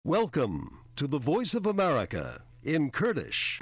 Welcome to the Voice of America in Kurdish.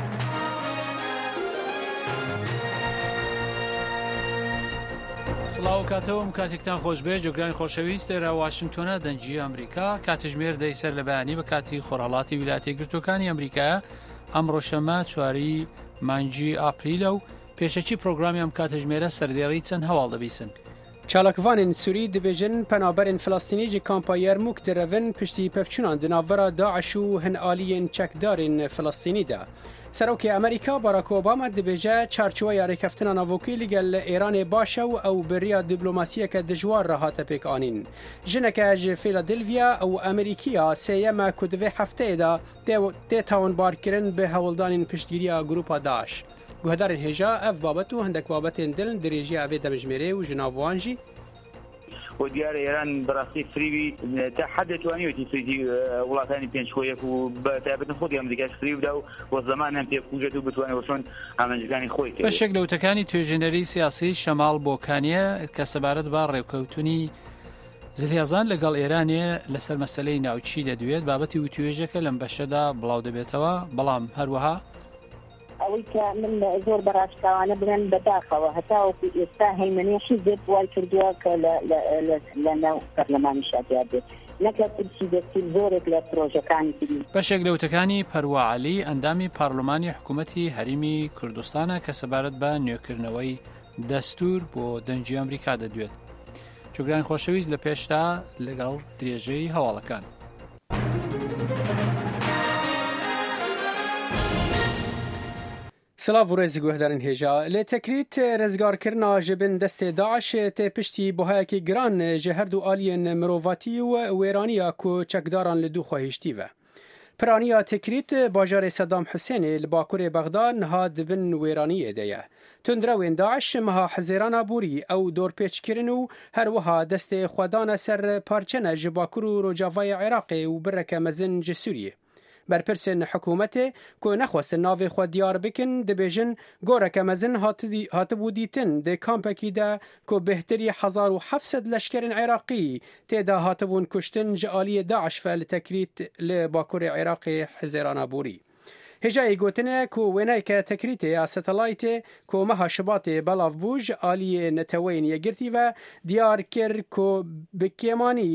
سڵاو کاتەوەم کاتێکتان خۆشبێ جۆگرانی خۆشەویست لێرە واشنگتۆنە دەنجی ئەمریکا کاتژمێر دەیسەر لە بەیانی بە کاتی خۆرهەڵاتی ویلایەتە یەکگرتووەکانی ئەمریکایە ئەمڕۆ شەمە 4 مانگی ئاپریلە و پێشەکی پرۆگرامی ئەم کاتژمێرە سەردێڕی چەند هەواڵ دەبیسن. چالاکوانên Sûrî dibêjin penaberên Filastinî ji kampa Yermûk direvin piştî pevçûnan di navbera Daeş û hin aliyên çekdarên Filastînî de. Serokê Amerîka Barack Obama dibêje çarçoveya rêkeftina navokî li gel Îranê baş e û ew bi rêya dîplomasiyeke dijwar re hate pêkanîn. Jineke ji Philadelphia û Amerîkiya sêyeme ku di vê hefteyê de tê tawanbarkirin bi hewildanên piştgiriya grupa Daeş. Guhdarên hêja ev babet û hindek babetên dil dirêjiya vê demejmêrê û ji nav wan jî وديار إيران براسي فريبي تحدث وانيوتي في ولايتين بين شوية وبتابت خودي أمريكا فريبي ده والزمان هم تيجوا بتواني وشون أمريكاني خوي. بەشێک لەوتەکانی توێژێنەری سیاسی شەماڵ بۆکانیە کە سەبارەت بە ڕێوکەوتنی زلیازان لەگەڵ ئێرانێ لەسەر مەسەلەی ناوچی دەدوێت بابەتی وتوێژەکە لەم بەشەدا بڵاو دەبێتەوە بەڵام هەروەها ئەوەی کە من زۆر بەڕاشکاوانە بنن بەداخەوە هەتاوەکو ئێستا هەیمەنی حیزب وای کردووە کە لە ناو پەرلەمانی شادیار بێت نەکە پرسی دەستی زۆرێک لە پرۆژەکانی تری. بەشێک لەوتەکانی پەروەعەلی ئەندامی پارلەمانی حکوومەتی هەریمی کوردستانە کە سەبارەت بە نوێکردنەوەی دەستور بۆ دەنجی ئەمریکا دەدوێت. جۆگرانی خۆشەویست لە پێشتا لەگەڵ درێژەی هەواڵەکان. سلااو ڕێزی گوهدارن هێژا لێ تەکریت ڕێزگارکردنا ji bin destê Daeş tê piştî buhayekî giran ji her du aliyên mirovatî û wêraniya ku çekdaran li du xwehîştî ve. Piraniya têkirît bajarê Sedam Husênê li bakurê Bexda niha dibin wêraniyê de ye. Tundrewên Daeş meha hezêrana borî ew dorpêçkirin û her wiha destê xwedana ser parçene ji bakur û rojavayê Iraqê û bireke mezin ji Sûriyê. Berpirsên hikûmetê ku nexwestin navê xwe diyar bikin dibêjin goreke mezin hatibû dîtin dê kampekî de ku bêhtirî 1700 leşkerên Iraqî têda hatibûn kuştin ji aliyê Daeş ve li tekrît li bakurê Iraqê hezêrana borî. Hêjayê gotine ku wêneyeke tekrîtê ya satelaytê ku meha Şibatê belav bû ji aliyê neteweyên yekgirtî ve diyar kir ku bi kêmanî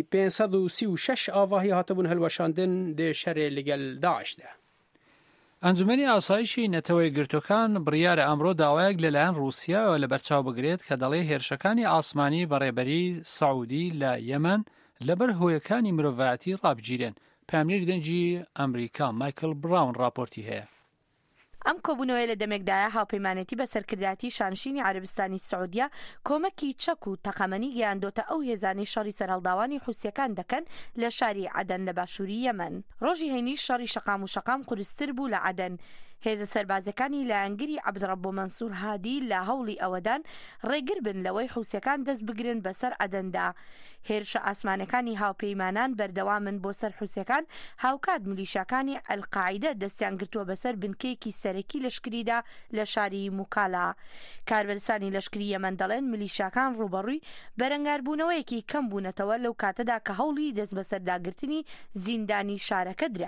536 avahî hatibûn hilweşandin dê şerê li gel Daeş de. ئەنجومەنی ئاسایشی نەتەوەی گرتوەکان بڕیارە ئەمڕۆ داوایەک لەلایەن رووسیاوە لە بەرچاو بگرێت کە دەڵێ هێرشەکانی ئاسمانی بەڕێبەری سەعودی لە یەمەن لەبەر هۆیەکانی مرۆڤایەتی ڕابگیرێن. پامێری دەنجی ئەمریکا مایکل براون راپۆرتی هەیە. ئەم کۆبوونەوەی لە دەمێکدایە هاوپەیمانێتی بە سەرکردایەتی شانشینی عەربستانی سعودیا کۆمەکی چەک و تەقەمەنی گەیاندۆتە ئەو هێزانەی شەڕی سەرهەڵداوانی حوسیەکان دەکەن لە شاری عەدەن لە باشووری یەمەن. ڕۆژی هەینی شەڕی شەقام و شەقام قورستر بوو لە عەدەن. هێزە سەربازەکانی لایەنگری عەبدڕەبۆ مەنسوور هادی لە هەوڵی ئەوەدان ڕێگر بن لەوەی حوسیەکان دەست بگرن بەسەر عەدەندا. هێرشە ئاسمانەکانی هاوپەیمانان بەردەوامن بۆ سەر حوسیەکان هاوکات میلیشیاکانی ئەلقاعیدە دەستیان گرتووە بەسەر بنکەیەکی سەرەکی لەشکریدا لە شاری موکالا. کاربەرسانی لەشکری یەمەن دەڵێن میلیشیاکان ڕوبەڕووی بەرەنگاربوونەوەیەکی کەم بوونەتەوە لەو کاتەدا کە هەوڵی دەست بەسەرداگرتنی زیندانی شارەکە درا.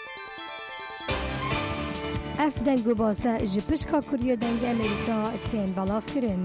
ئەف دەنگ و باسە ji pişka Kuriya dengê Amerîka tên belavkirin.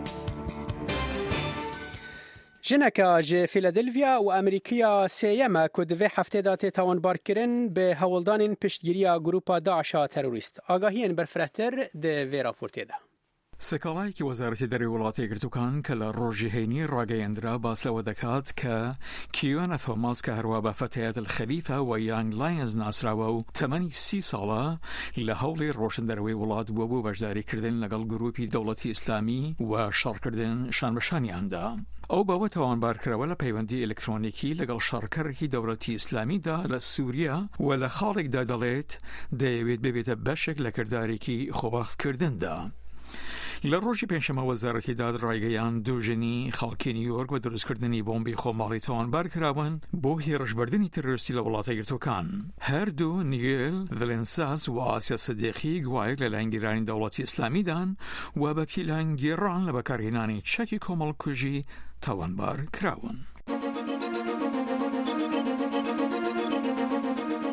Jineka ji Philadelphia û Amerîkiya sêyeme ku di vê heftê da tê tawanbarkirin bi hewildanên piştgiriya grupa Daişa terorîst. Agahiyên berfirehtir di vê raportê de. سەکاڵایەکی وەزارەتی دەرەوەی وڵاتە یەکگرتووەکان کە لە ڕۆژی هەینی ڕاگەیەندرا باس لەوە دەکات کە کیوانە تۆماس کە هەروە بە فەتەیەت الخەلیفە و یانگ لاینز ناسراوە و تەمەنی 30 ساڵە لە هەوڵی ڕۆشندەرەوەی وڵات بووە بۆ بەشداریکردن لەگەڵ گروپی دەوڵەتی ئیسلامی و شەڕکردن شانبەشانیاندا. ئەو بەوە تاوانبارکرەوە لە پەیوەندی ئلکترۆنیکی لەگەڵ شەڕکەرێکی دەوڵەتی ئیسلامیدا لە سووریا و لە خاڵێکدا دەڵێت دەیەوێت ببێتە بەشێک لە کردارێکی خۆبەختکردندا. لە ڕۆژی پێنجشەمە وەزارەتی داد ڕایگەیان دووژنی خەڵکی نیویۆرک بە دروستکردنی بۆمبی خۆماڵی تاوانبار کراون بۆ هێرشبردننی تەرۆریستی لە وڵاتە یەکگرتووەکان. هەردوو نیگێل ڤلێنساس و ئاسیا سەدیقی گوایەک لە لایەنگیرانی دەوڵەتی ئیسلامیدان و بە پیلانگیڕان لە بەکارهێنانی چەکی کۆمەڵکوژی تاوانبار کراون.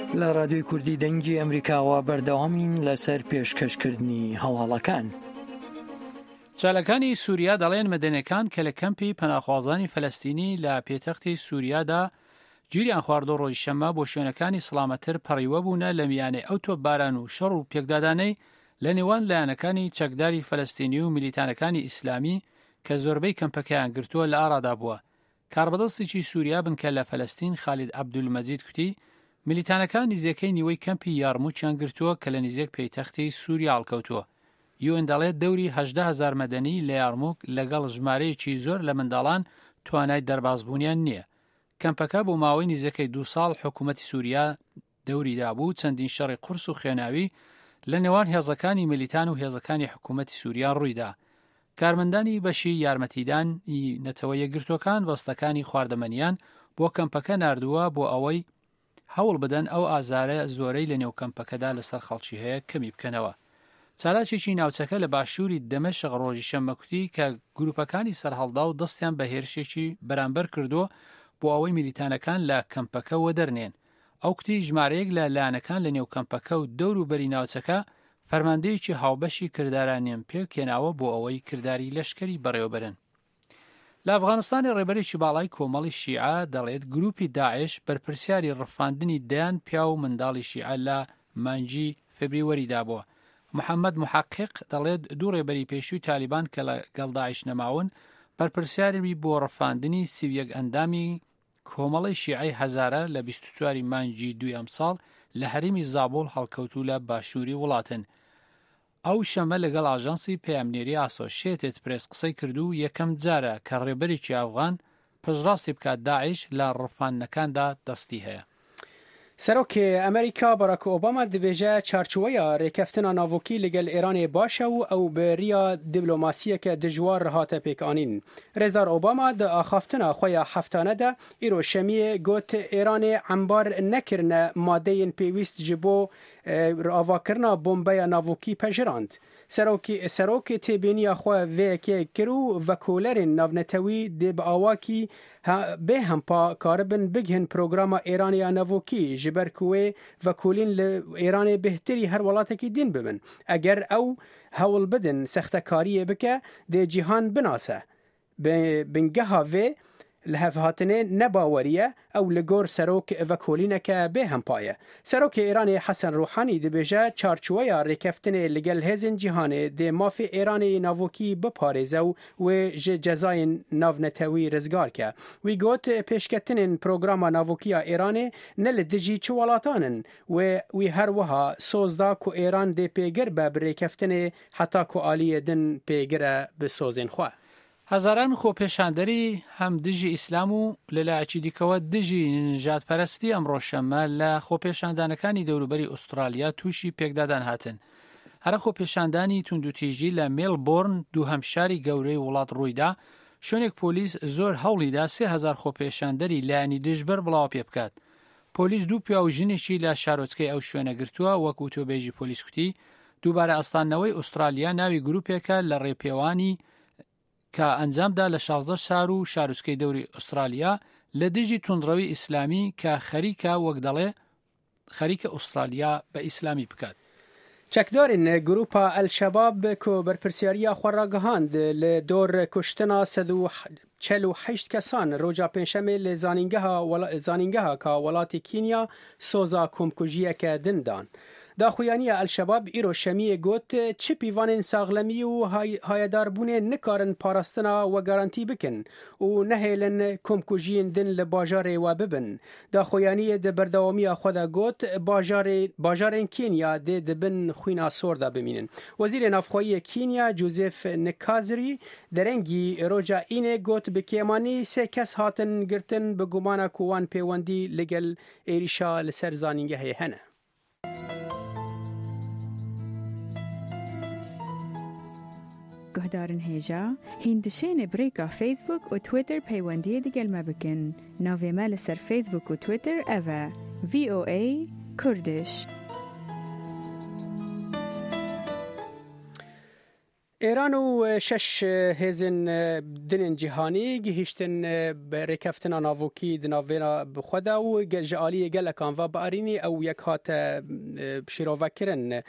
لە رادیۆی کوردی دەنگی ئەمریکاوە بەردەوامین لەسەر پێشکەشکردنی هەواڵەکان. چالەکانی سووریا دەڵێن مەدەنیەکان کە لە کەمپی پەناخوازانی فەلەستینی لە پێتەختی سووریادا گیریان خواردۆ ڕۆژی شەممە بۆ شوێنەکانی سڵامەتر پەڕیوە بوونە لە میانێ ئەو تۆپباران و شەڕ و پێکدادانەی لە نێوان لایەنەکانی چەکداری فەلەستینی و میلیتانەکانی ئیسلامی کە زۆربەی کەمپەکەیان گرتووە لە ئارادا بووە. کاربەدەستێکی سووریا بنکە لە فەلەستین خالید عەبدولمەجید کوتی میلیتانەکان نزیەکەی نیوەی کەمپی یارموچیان گرتووە کە لە نزیەک پەیتەختی سووریا هەڵکەوتووە. یون دەڵێت دەوری 18,000 مەدەنی لە یارموک لەگەڵ ژمارەیەکی زۆر لە منداڵان توانای دەربازبوونیان نییە. کەمپەکە بۆ ماوەی نزیەکەی 2 ساڵ حکوومەتی سووریا دەوریدا بوو چەندین شەڕی قورس و خوێناوی لە نێوان هێزەکانی میلیتان و هێزەکانی حکوومەتی سووریا ڕوویدا. کارمەندانی بەشی یارمەتیدانی نەتەوە یەکگرتوەکان بەستەکانی خواردەمەنیان بۆ کەمپەکە ناردووە بۆ ئەوەی هەوڵ بدەن ئەو ئازارە زۆرەی لە نێو کەمپەکەدا لەسەر خەڵکی هەیە کەمی بکەنەوە. چالاکێکی ناوچەکە لە باشووری دەمەشق ڕۆژی شەممەکوتی کە گروپەکانی سەرهەڵدا و دەستیان بە هێرشێکی بەرامبەر کردو بۆ ئەوەی میلیتانەکان لە کەمپەکە وەدەرنێن. ئەو کوتی ژمارەیەک لە لایەنەکان لە نێو کەمپەکە و دەور و بەری ناوچەکە فەرماندەیەکی هاوبەشی کردارانیان پێکێناوە بۆ ئەوەی کردداری لەشکری بەڕێوەبرن. لە ئەفغانستانی ڕێبەرێکی باڵای کۆمەڵی شیعە دەڵێت گروپی داعش بەرپرسیاری ڕفاندنی دەیان پیا و منداڵی شیعە لە مانجی فبریوەریدا بووە. محەممەد محقق دەڵێت دوو ڕێبەری پێشووی تالیبان کە لەگەڵ داعش نەماون بەرپرسیاری بۆ ڕفاندنی 31 ئەندامی کۆمەڵی شیعەی هەزارە لە 24 مانجی دوی ئەمساڵ لە هەرێمی زابۆڵ هەڵکەوتو لە باشووری وڵاتن. ئەو شەمە لەگەڵ ئاژانسی پەیامنێری ئاسۆشیێتد پرێس قسەی کردو یەکەم جارە کە ڕێبەرێکی ئەفغان پشتڕاستی بکات داعش لە ڕفاندنەکاندا دەستی هەیە. سەرۆکی ئەمریکا باراک ئۆباما دەبێژە چارچوەیە ڕێکەفتنا ناوۆکی لەگەڵ ئێرانێ باشە و ئەو بەریە دیبلۆماسیەکە دژوار هاتە پێکانین. ڕێزار ئۆباما دە ئاخافتنا خۆیان هەفتانەدا ئیرۆ شەمیە گوت ئێرانێ ئەمبار نەکردنە مادەیەن پێویست ji بۆ ڕاواکردنا بۆمبەیە ناوۆکی پەژراند. سەرۆکی تێبینیە خۆ vêyekê kir û vekolerên navnetewî dê bi awakî bê hempa karibin bigihîn programa Êraniya navokî ji ber ku wê vekolîn li Êranê bêhtirî her welatekî din bibin. Eger ew hewl bidin sextekariyê bike dê cîhan binase. Bingeha vê li hevhatinê nebaweriye ew li gor serok vekolîneke bê hempaye. Serokê Êranê Hesen Ruhanî dibêje çarçoveya rêkeftinê li gel hêzên cîhanê dê mafê Êranê navokî biparêze û wê ji cezayên navnetewî rizgar ke. Wî got pêşketinên programa navokiya Êranê ne li dijî çi welatanin wê her wiha soz da ku Êran dê pêgir be bi rêkeftinê heta ku aliyê din pêgire bi sozên xwe. هەزاران خۆپێشاندەری هەم دژی ئیسلام و لەلایەکی دیکەوە دژی نژادپەرستی ئەمڕۆشەممە لە خۆپێشاندانەکانی دەوروبەری ئوسترالیا تووشی پێکدادان هاتن. هەرە خۆپێشاندانی توندوتیژی لە مێلبۆرن دووهەم شاری گەورەی وڵات ڕوویدا شوێنێک پۆلیس زۆر هەوڵیدا 3,000 خۆپێشاندەری لایەنی دژبەر بڵاو پێ بکات. پۆلیس دوو پیا و ژنێکی لە شارۆچکەی ئەو شوێنە گرتووە وەکو تۆبێژی پۆلیس کوتی دووبارە ئەستانەوەی ئوسترالیا ناوی گروپێکە لە ڕێپێوانی کە ئەنجامدا لە 16 شار و شارۆچکەی دەوری ئوسترالیا لە دژی توندڕەوی ئیسلامی کە خەریکە وەک دەڵێ خەریکە ئوسترالیا بە ئیسلامی بکات. چەکدارین گروپا ئەلشەباب کۆ بەرپرسیاریە خۆڕاگەهاند لە دۆر کوشتنا 148 کەسان ڕۆژا پێنجشەمێ لە زانینگەها کا وڵاتی کینیا سۆزا کۆمکوژیەکە دندان. داخویانیە ئەلشەباب ئیرۆ شەمیە گوت چی پیوانên ساغلەمی و هایەداربوونێ نکارن پاراستنا و گارانتی بکن و نەهێلن کۆمکوژیên din li bajarê we bibin. Daxuyaniyê di berdewamiya xwe de got bajarên Kenya dê dibin xwîna sor da bimînin. Wezîrê Navxweyî Kenya Joseph Nkaziri derengî roja înê got bi kêmanî 3 kes hatin girtin bi gumana ku wan pêwendî li gel êrîşa li ser zanîngehê hene. گهدارن هێژا هیندشێنێ برێکا فیسبوک و تویتر پەیوەندیە دیگەلمە بکن. ناوێمە لەسەر فیسبوک و تویتر ئەڤە VOA کوردش. ایران و شش هزن دنن جهانی گهشتن برکفتن ناوکی دناوینا بخدا و جعالی گلکان و بارینی او یک هات شیروه کرن.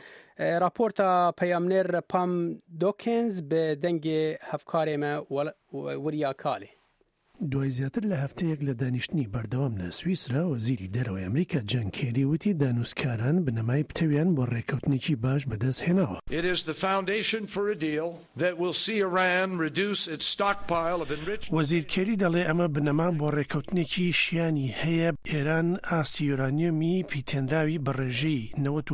راپورتا پیامنر پام دوکنز به دنگ هفکار ما وریا کالی. دوای زیاتر لە هەفتەیەک لە دانیشتنی بەردەوام لە سویسرا وەزیری دەرەوەی ئەمریکا جان کێری وتی دانوسکاران بنەمای پتەویان بۆ ڕێکەوتنێکی باش بەدەست هێناوە. It is the foundation for a deal that will see Iran reduce its stockpile of enriched. وەزیر کێری دەڵێ ئەمە بنەما بۆ ڕێکەوتنێکی شیانی هەیە. ئێران ئاستی یورانیۆمی پیتێنراوی بە ڕێژەی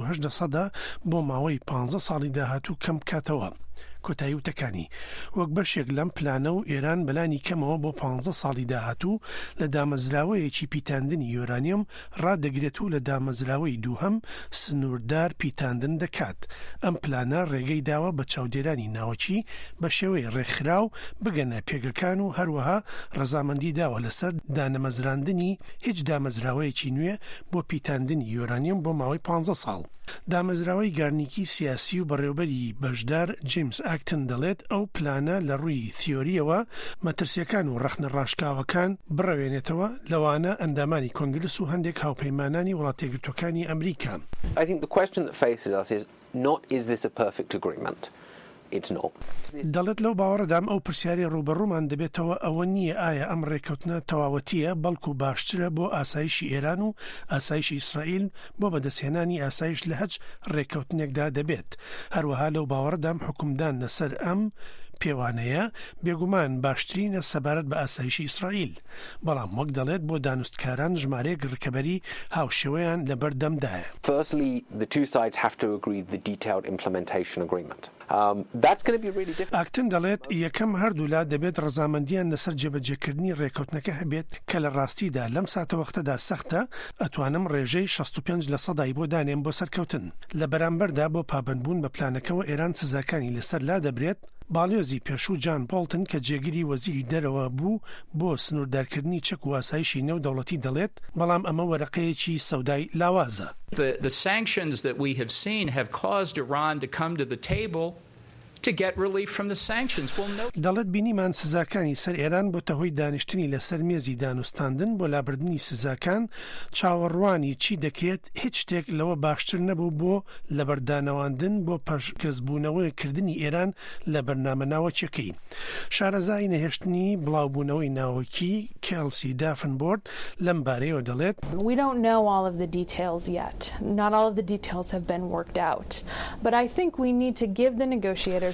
98% بۆ ماوەی 15 ساڵی داهاتوو کەم بکاتەوە. کۆتایی وتەکانی وەک بەشێک لەم پلانە و ئێران بەلانی کەمەوە بۆ 15 ساڵی داهاتوو لە دامەزراوەیەکی پیتاندنی یۆرانیۆم ڕادەگرێت و لە دامەزراوەی دووهەم سنووردار پیتاندن دەکات. ئەم پلانە ڕێگەی داوە بە چاودێرانی ناوەچی بە شێوەی ڕێکخراو بگەنە پێگەکان و هەروەها ڕەزامەندی داوە لەسەر دانەمەزراندنی هیچ دامەزراوەیەکی نوێ بۆ پیتاندنی یۆرانیۆم بۆ ماوەی 15 ساڵ. دامەزراوەی گارنیکی سیاسی و بەڕێوەبەری بەشدار جیمس ئاکتن دەڵێت ئەو پلانە لە ڕووی تیۆریەوە مەترسیەکان و ڕەخنە ڕاشکاوەکان بڕەوێنێتەوە لەوانە ئەندامانی کۆنگرس و هەندێک هاوپەیمانانی وڵاتێگرتوەکانی ئەمریکا. I think the question that faces us is not is this a perfect agreement? It's not. دەڵێت لەو باوەڕدام ئەو پرسیاری ڕوبەڕوومان دەبێتەوە ئەوە نییە ئایا ئەم ڕێکەوتنە تەواوەتیە بەڵکو باشترە بۆ ئاسایشی ئێران و ئاسایشی ئیسرائیل بۆ بەدەستهێنانی ئاسایش لە هەچ ڕێکەوتنێکدا دەبێت. هەروەها لەو باوەڕدام حکومدان لەسەر ئەم پێوانەیە بێگومان باشترینە سەبارەت بە ئاسایشی ئیسرائیل. بەڵام وەک دەڵێت بۆ دانوستکاران ژمارەیەک ڕکەبەری هاوشێوەیان لەبەردەمدایە. Firstly, the two sides have to agree the detailed implementation agreement. That's going to be really difficult. ئاکتن دەڵێت یەکەم هەردوولا دەبێت ڕەزامەندیان لەسەر جێبەجێکردنی ڕێکەوتنەکە هەبێت کە لە ڕاستیدا لەم ساتە وەختەدا سەختە. ئەتوانم ڕێژەی 65% بۆ دانێم بۆ سەرکەوتن. لە بەرامبەردا بۆ پابندبوون بە پلانەکەەوە ئێران سزاکانی لەسەر لا دەبرێت. باڵیۆزی پێشوو جان بۆڵتن کە جێگیری وەزیری دەرەوە بوو بۆ سنووردارکردنی چەک و ئاسایشی نێودەوڵەتی دەڵێت بەڵام ئەمە وەرەقەیەکی سەودای لاوازە. The sanctions that we have seen have caused Iran to come to the table to get relief from the sanctions. دەڵێت بینیمان سزاکانی سەر ئێران بۆ تەهۆی دانیشتنی لەسەر مێزی دانوستاندن بۆ لابردنی سزاکان چاوەڕوانی چی دەکرێت هیچ شتێک لەوە باشتر نەبوو بۆ لەبەردانەواندن بۆ پەشکەسبوونەوەی کردنی ئێران لە بەرنامە ناوەچەکەی. شارەزای نەهێشتنی بڵاوبوونەوەی ناوەکی کێلسی دافنبۆرد لەم بارەیەوە دەڵێت We don't know all of the details yet. Not all of the details have been worked out. But I think we need to give the negotiators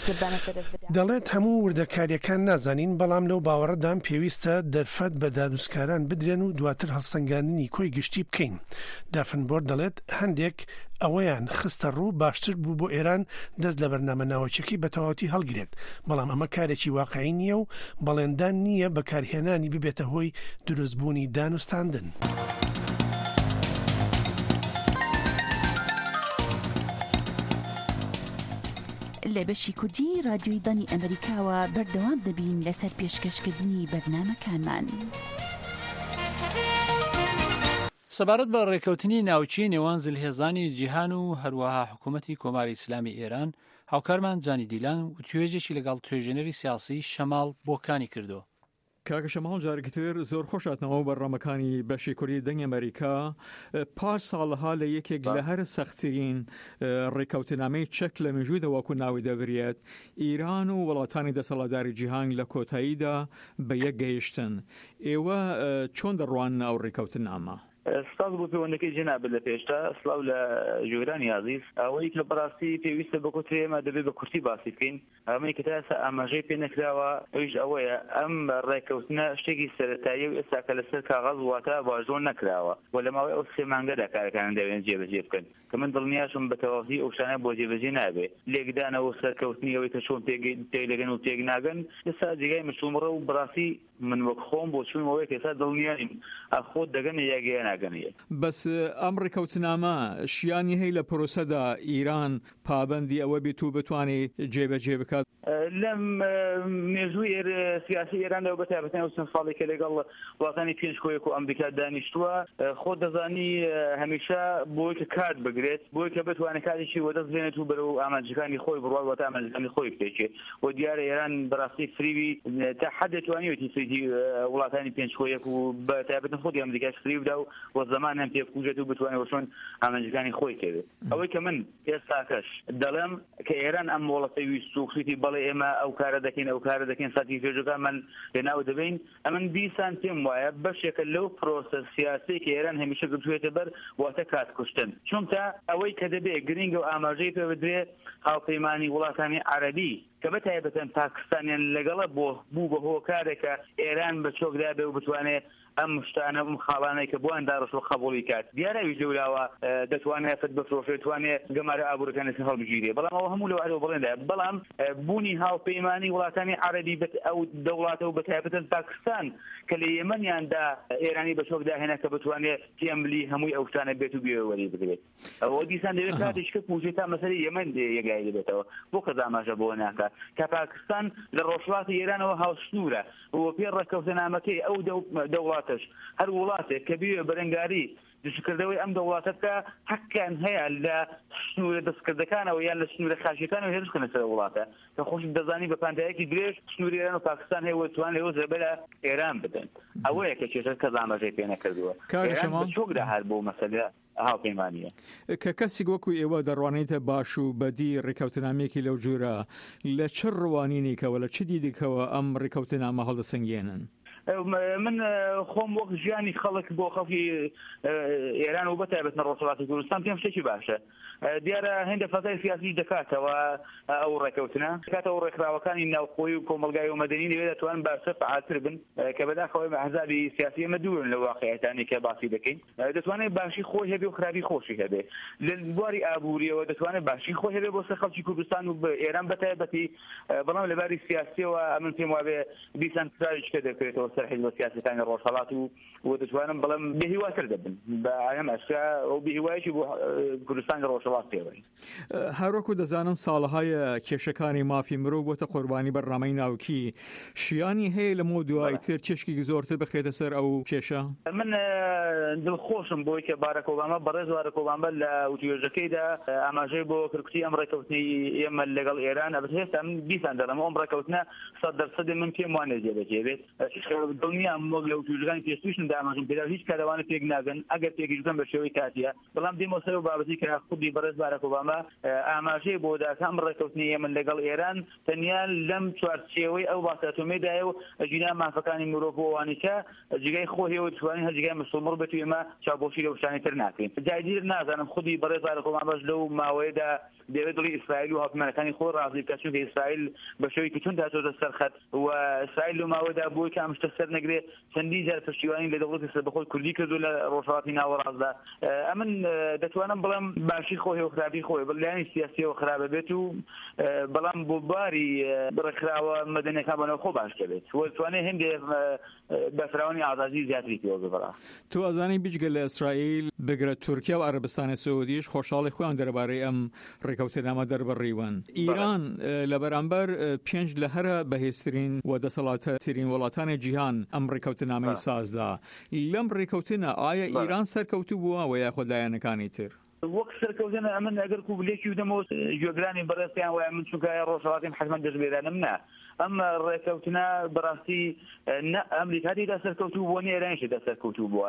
دەڵێت هەموو وردەکاریەکان نازانین بەڵام لەو باوەڕەدام پێویستە دەرفەت بە دادوسکاران بدرێن و دواتر هەڵسەنگاندنی کۆی گشتی بکەین. دافنبۆرد دەڵێت هەندێک ئەوەیان خستە ڕوو باشتر بوو بۆ ئێران دەست لە بەرنامە ناوەچەکەی بە تەواوەتی هەڵگرێت بەڵام ئەمە کارێکی واقعی نییە و بەڵێندان نییە بەکارهێنانی ببێتە هۆی دروستبوونی دانوستاندن. لە بەشی کوردی رادیۆی دانی ئەمریکاوە بەردەوام دەبین لەسەر پێشکەشکردنی بەرنامەکانمان. سەبارەت بە ڕێکەوتنی ناوچی نێوان زلهێزانی جیهان و هەروەها حکوومەتی کۆماری ئیسلامی ئێران هاوکارمان جانی دیلان و توێژێکی لەگەڵ توێژێنەری سیاسی شەماڵ بۆکانی کردو. کاکە شەماڵ جارێکتر زۆر خۆشاتنەوە بەڕامەکانی بەشی کوردی دەنگی ئەمریکا پاش ساڵها لە یەکێک لە هەر سەختترین ڕێکەوتنامەی چەک لە مێژوویدەوەکو ناوی دەبرێت ئیران و وڵاتانی دەسەڵاتداری جیهان لە کۆتاییدا بە یەک گەیشتن. ئێوە چۆن دەڕوان ئەو ڕێکەوتنامە؟ سپاس بۆ پەیوەندەکەی جەناب لە پێشتا سڵاو لە ژێرانی عەزیز ئەوەی کە بەڕاستی پێویستە بە کۆترێمە دەبێت بە کورتی باسی بکەین ئەمەی کە تا ئێستا ئاماژەی پێ نەکراوە ئەویش ئەوەیە ئەم ڕێکەوتنە شتێکی سەرەتاییە و ئێستا کە لەسەر کاغەز واتە باژۆر نەکراوە و لە ماوەی ئەو 3 مانگەدا کارەکان دەوێن جێبەجێ بکەن کە من دڵنیاشم بە تەواوی ئەو شتانە بۆ جێبەجێ نابێ لێکدانەوە سەرکەوتنی ئەوەی کە چۆن تێگەن و تێک ناگەن ئێستا جێگای مشومڕە و بەڕاستی من وەک خۆم بۆ چوونەوەی کە ئێستا دڵنیانیم ئەخۆت دەگەن یاگەیە ناگەن ناگەنێت. بەس ئەم ڕێکەوتنامە شیانی هەیە لە پرۆسەدا ئیران پابەندی ئەوە بێت و بتوانێت جێبەجێ بکات لەم مێژووی سیاسی ئێرانەوە بەتایبەتەن چەند ساڵێکە لەگەڵ وڵاتانی پێنجکۆیەک و ئەمریکا دانیشتووە خۆ دەزانی هەمیشە بۆی کە کات بگرێت بۆی کە بتوانێت کاتێکی وەدەست بێنێت و بەرەو ئامانجەکانی خۆی بڕوات واتە ئامانجەکانی خۆی بکەیت و دیارە ئێران بەڕاستی فریوی تا حد دەتوانێتی فریدی وڵاتانی پێنجکۆیەک و بەتایبەتەن خۆی ئەمریکاش فری بدا و زەمان هەم پێبکوژێت و بتوانێت چۆن ئامانجەکانی خۆی کەوێت. ئەوەی کە من ئێستاکەش دەڵێم کە ئێران ئەم وڵاتی ویست و خیتی بەڵێ ئێمە ئەو کارە دەکەین ساتی پێشەکە من لەناو دەبین ئەمن دیسان پێم وایە بەشێکە لەو پرۆسە سیاسی کە ئێران هەمیشە گرتوێتە بەر واتە کات کوشتن چونکە ئەوەی کە دەبێت گرنگە و ئاماژەی پێ بدرێت هاوپەیمانی وڵاتانی عەرەبی کە بەتایبەتەن پاکستانیان لەگەڵە بوو بە هۆکارێکە ئێران بە چۆکدا بێ و بتوانێت ئەم شتانە ئەم خاڵانەی کە بۆیان داڕۆژ و قبوڵی کات دیارەوی لەولاوە دەتوانێت فت بفرۆشێت توانێت گەمارە ئابوورەکانی هەڵبژیرێ بەڵام ئەوە هەموو لەوە بڵێندا بەڵام بوونی هاوپەیمانی وڵاتانی عەرەبی ئەو دەوڵاتە و بەتایبەتەن پاکستان کە لە یەمەنیاندا ئێرانی بە چۆک داهێنا کە بتوانێت تێملی هەمووی ئەو شتانە بێت و بێوەری بگرێت ئەوە دیسان دەوێت کاتێک کە پوژێت تا مەسەلەی یەمەن یەکلای دەبێتەوە بۆ کە ئاماژە بۆ ناکات کە پاکستان لە ڕۆژهەڵاتی ئێرانەوە هاوسنوورە و پێ ڕێککەوتنامەکەی ئەو دەوڵاتش هەر وڵاتێک کە بێ بەرەنگاری دەستکردەوەی ئەم دەوڵاتە بکە حەقیان هەیە لە سنوورە دەستکردەکانەوە یان لە سنوورە خاشیەکانەوە هێرش بکەنە سەر وڵاتە کە خۆش دەزانی بە پانتایەکی درێژ سنووری ئێران و پاکستان هەیە توان لەوە زەربە لە ئێران بدەن ئەوەیە کە کێشە کە ئاماژەی پێ نەکردووە ئێران بە چۆکدا هەر بۆ مەسەلە هاوپەیمانیە کە کەسێک وەکو ئێوە دەڕوانێتە باش و بەدی ڕێکەوتنامێکی لەو جۆرە لە چ ڕوانینێکەوە لە چ دیدێکەوە ئەم ڕێکەوتنامە هەڵدەسەنگێنن من خۆم وەک ژیانی خەڵک بۆ خەڵکی ئێران و بەتایبەتە ڕۆژهەڵاتی کوردستان پێم شتێکی باشە دیارە هێندە فەزای سیاسی دەکاتەوە ئەو ڕێکەوتنە کاتەوە ڕێکخراوەکانی ناوخۆی و کۆمەلگای و مەدەنی لەوێ دەتوانن باشتر فعالتر بن کە بەداخەوەی ئەحزابی سیاسی ئەمە دوورن لە واقعیەتانی کە باسی دەکەین دەتوانێت باشی خۆی هەبێ و خراپی خۆشی هەبێ لە بواری ئابووریەوە دەتوانێت باشی خۆی هەبێ بۆ سەر خەڵکی کوردستان و ئێران بەتایبەتی بەڵام لەباری سیاسیەوە ئەمن پێم وابێ دیسان تراژیکە دەکرێتەوە سەر حیزب سیاسەکانی ڕۆژهەڵات و دەتوانم بەڵام بێهیواتر دەبن بە ئەم ئەشکا ئەو بێهیوایەکی بۆ کوردستانی ڕۆژهەڵات پێوەی هەروەکو دەزانن ساڵەهای کێشەکانی مافی مرۆڤ بۆتە قوربانی بەرنامەی ناوکی شیانی هەیە لە مۆ دوای تر چشکی زۆرتر بخرێتە سەر ئەو کێشە من دڵخۆشم بۆی کە باراک ئۆباما بەڕێز باراک ئۆباما لە وتوێژەکەیدا ئاماژەی بۆ کردکوتی ئەم ڕێکەوتنی ئێمە لەگەڵ ئێران ئەبێت هێستا من بیسان دەڵێم ئەم ڕێکەوتنە 100% من پێم وانە جێبەجێبێت دڵنیام وەک لە وتوێژەکانی پێشتویشم داماژم پێدا هیچ کارەوانە پێک ناگەن ئەگەر پێکیش بکەن بە شێوەی کاتیە بەڵام دێمە سەر و بابەتی کە خودی بەڕێز باراک ئۆباما ئاماژەی بۆ داکەم ڕێکەوتنی ئێمە لەگەڵ ئێران تەنیا لەم چوارچێوەی ئەو باسەتۆمەدایە و ژینا مافەکانی مرۆڤ بۆ وانیکە جگای خۆهەوە توانین هەر جگای مسلمڕ بێت ئێمە چاوبۆشی لە وشانی تر ناکەین جایدیر نازانم خودی بەڕێز باراک ئۆباماش لەو ماوەیەدا دەوێت دڵی ئیسرائیل و هاوپەیمانەکانی خۆی ڕازی بکات چونکە ئیسرائیل بە شێوەیەکی تون داچۆتە سەرخەت و ئیسرائیل لەو ماوەیەدا بۆی کە ئەم شتە سەر نەگرێت چەندی جار پشتیوانی لە دەوڵەتی سەربەخۆی کوردی کردو لە ڕۆژهەڵاتی ناوەڕاستدا ئەمن دەتوانم بڵێم باشی خۆی و خراپی خۆی بەلایانی سیاسیەوە خراپە بێت و بەڵام بۆ باری ڕێکخراوە مەدەنیەکان بەنەوە خۆ باش دەبێت وەتوانێت هەندێ بەفراوانی ئازادی زیاتری پێوە ببڕا تو ئەزانی بیجگە لە ئیسرائیل بگرە تورکیا و عەرەبستانی سعودیش خۆشحاڵی خۆیان دەربارەی ئەم ڕێکەوتنامە دەربڕیون ئیران لە بەرامبەر پێنج لە هەرە بەهێزترین و دەسەڵاتەترین وڵاتانی جیهان ئەم ڕێکەوتنامەی سازدا لەم ڕێکەوتنە ئایا ئیران سەرکەوتوو بووە و یاخۆ لایەنەکانی تر وەک سەرکەوتنە ئەمن ئەگەر کوبلێکی ودەمەوە گوێگرانی بەڕێستیان وایە من چونکە ڕۆژهەڵاتیم حەزمەن دەستبێدانم نا ئەم ڕێکەوتنە بەڕاستی ئەمریکادا سەرکەوتوو بووە ئێرانیشدا سەرکەوتوو بووە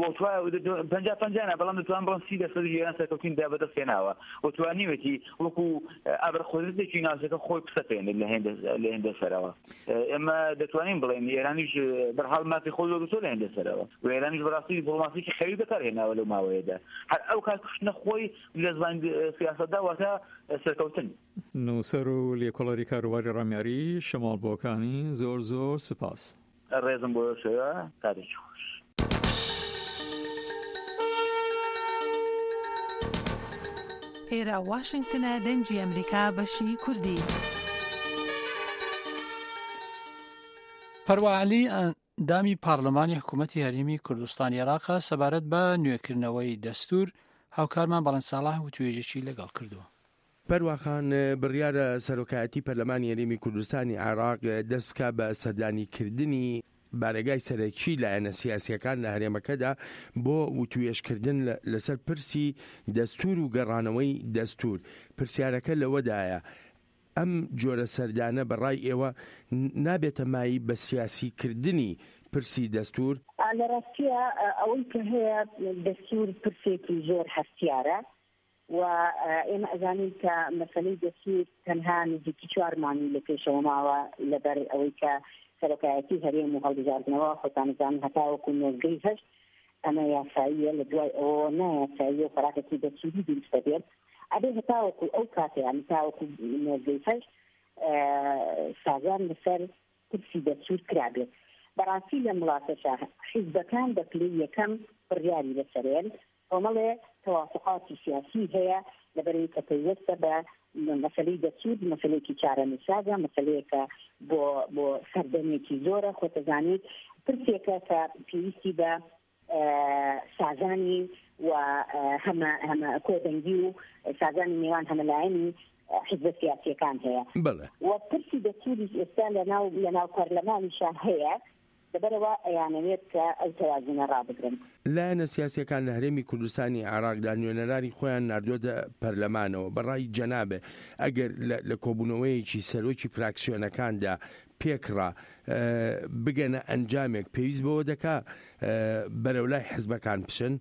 50-50 بەڵام دەتوان بڵم 30% ئێران سەرکەوتنیدا بەدەستێناوە وتوانیوێتی وەکو ئابرخۆزێکی ناسەکە خۆی پسەپێنێت لە هێندە سەرەوە ئێمە دەتوانین بڵێن ئێرانیش بەرحاڵ مافی خۆی لۆ لە هێندە سەرەوە و ئێرانیش بەڕاستی دیپلۆماسیی خەوی بەکارهێناوە لەو ماوەیەدا هەر ئەو کاتکوشتنە خۆی لە زمان سیاسەتدا واتە سەرکەوتن نووسەر و لێکۆڵەری کاروباری ڕامیاری شەماڵ بۆکانی زۆر زۆر سپاس ڕێزم بۆ شێوە کارێکی خۆش ئێرە واشنگتنە دەنگی ئەمریکا بەشی کوردی پەروەعەلی دامی پارلەمانی حکوومەتی هەرێمی کوردستانی عێراق سەبارەت بە نوێکردنەوەی دەستور هاوکارمان بەڵند ساڵح و توێژێکی لەگەڵ کردووە. پەروەخان بڕیارە سەرۆکایەتی پەرلەمانی هەرێمی کوردستانی عێراق دەست بکە بە سەردانیکردنی بارەگای سەرەکی لایەنە سیاسیەکان لە هەرێمەکەدا بۆ وتوێژکردن لەسەر پرسی دەستور و گەڕانەوەی دەستور. پرسیارەکە لەوەدایە ئەم جۆرە سەردانە بەڕای ئێوە نابێتە مای بە سیاسیکردنی پرسی دەستور؟ لە ڕاستیە ئەوەی کە هەیە دەستور پرسێکی زۆر هەستیارە و ئێمە ئەزانین کە مەسەلەی دەستور تەنها نزیکی 4 مانگی لە پێشەوە ماوە لەبەر ئەوەی کە سەرۆکایەتی هەرێم و هەڵبژاردنەوە خۆتانزان هەتاوەکو نۆزگەی هەشت ئەمە یاساییە، لە دوای ئەوە نایاساییە و خەراکەتی دەستوری دروستە بێت. ئەبێ هەتاوەکو ئەو کاتەیە هەتاوەکو نۆزگەی هەشت سازان لەسەر پرسی دەستور کرابێت. بەڕاستی لە وڵاتەشە حیزبەکان بە پلەی یەکەم بڕیاری لەسەرێن کۆمەڵێ تەوافقاتی سیاسی هەیە لەبەرەوەی کە پەیوەستە بە مەسەلەی دەستور، مەسەلەیەکی چارەنووسازە، مەسەلەیەکە بۆ سەردەمێکی زۆرە. خۆتەزانیت پرسێکە کە پێویستی بە سازانی و هەمە کۆدەنگی و سازانی نێوان هەمەلایەنی حیزبە سیاسیەکان هەیە و پرسی دەستوری ئێستا لەناو پەرلەمانیشا هەیە، لەبەرەوە ئەیانەوێت کە ئەو تەوازنە ڕابگرن. لایەنە سیاسیەکان لە هەرێمی کوردستانی عێراقدا نوێنەرانی خۆیان ناردووەتە پەرلەمانەوە. بەڕای جەنابێ ئەگەر لە کۆبوونەوەیەکی سەرۆکی فراکسیۆنەکاندا پێکڕا بگەنە ئەنجامێک پێویست بەوە دەکا بەرەولای حیزبەکان بشن؟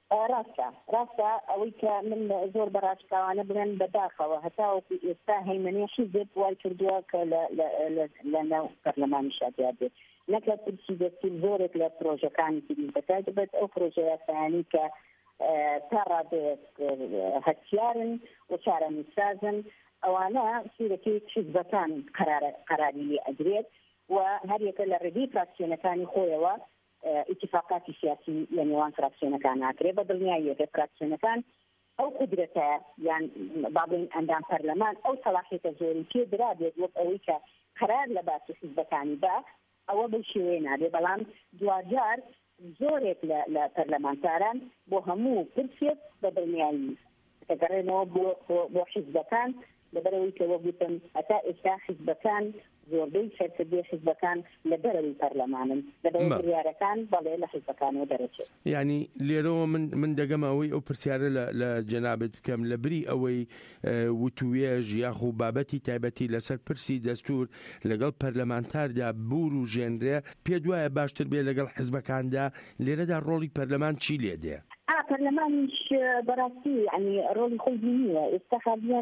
ڕاستە ئەوەی کە من زۆر بەڕاشکاوانە بڵێن بەداخەوە هەتاوەکو ئێستا هەیمەنێ حیزب وای کردووە کە لە ناو پەرلەمانی شادیار بێت نەکە پرسی دەستور زۆرێک لە پرۆژەکانی تری بەکار دەبێت ئەو پرۆژە یاسایانی کە تا ڕادێت هەستیارن و چارەنووسازن ئەوانە سوورەکەی حیزبەکان قەراری لێ ئەدرێت و هەر یەکە لە ڕێگەی فراکسیۆنەکانی خۆیەوە اتفاقاتی سیاسی لە نێوان فراکسیۆنەکان ناکرێت بە دڵنیاییەکە فراکسیۆنەکان ئەو قدرەتە یان بابڵین ئەندام پەرلەمان ئەو سەلاحیەتە زۆری پێ درابێت وەک ئەوەی کە قەرار لە باسی حیزبەکانی با ئەوە بەو شێوەیە نابێت. بەڵام دوجار زۆرێک لە پەرلەمانتاران بۆ هەموو پرسێک بە دڵنیایی دەگەڕێنەوە بۆ حیزبەکان لەبەرەوەی کە وە گوتم هەتا ئێستا حیزبەکان زۆربەی سەرکردەی حیزبەکان لە دەرەوەی پەرلەمانن لەبەرەوەی بڕیارەکان بەڵێ لە حیزبەکانەوە دەرەچێت. یعنی لێرەوە من دەگەم ئەوەی ئەو پرسیارە لە جەنابەت بکەم لە بری ئەوەی وتوێژ یاخو بابەتی تایبەتی لەسەر پرسی دەستور لەگەڵ پەرلەمانتاردا بور و ژێنرێ پێ دوایە باشتر بێ لەگەڵ حیزبەکاندا لێرەدا ڕۆڵی پەرلەمان چی لێ دێ؟ پەرلەمانیش بەڕاستی ینی ڕۆڵی خۆی نییە. ئێستا خالیان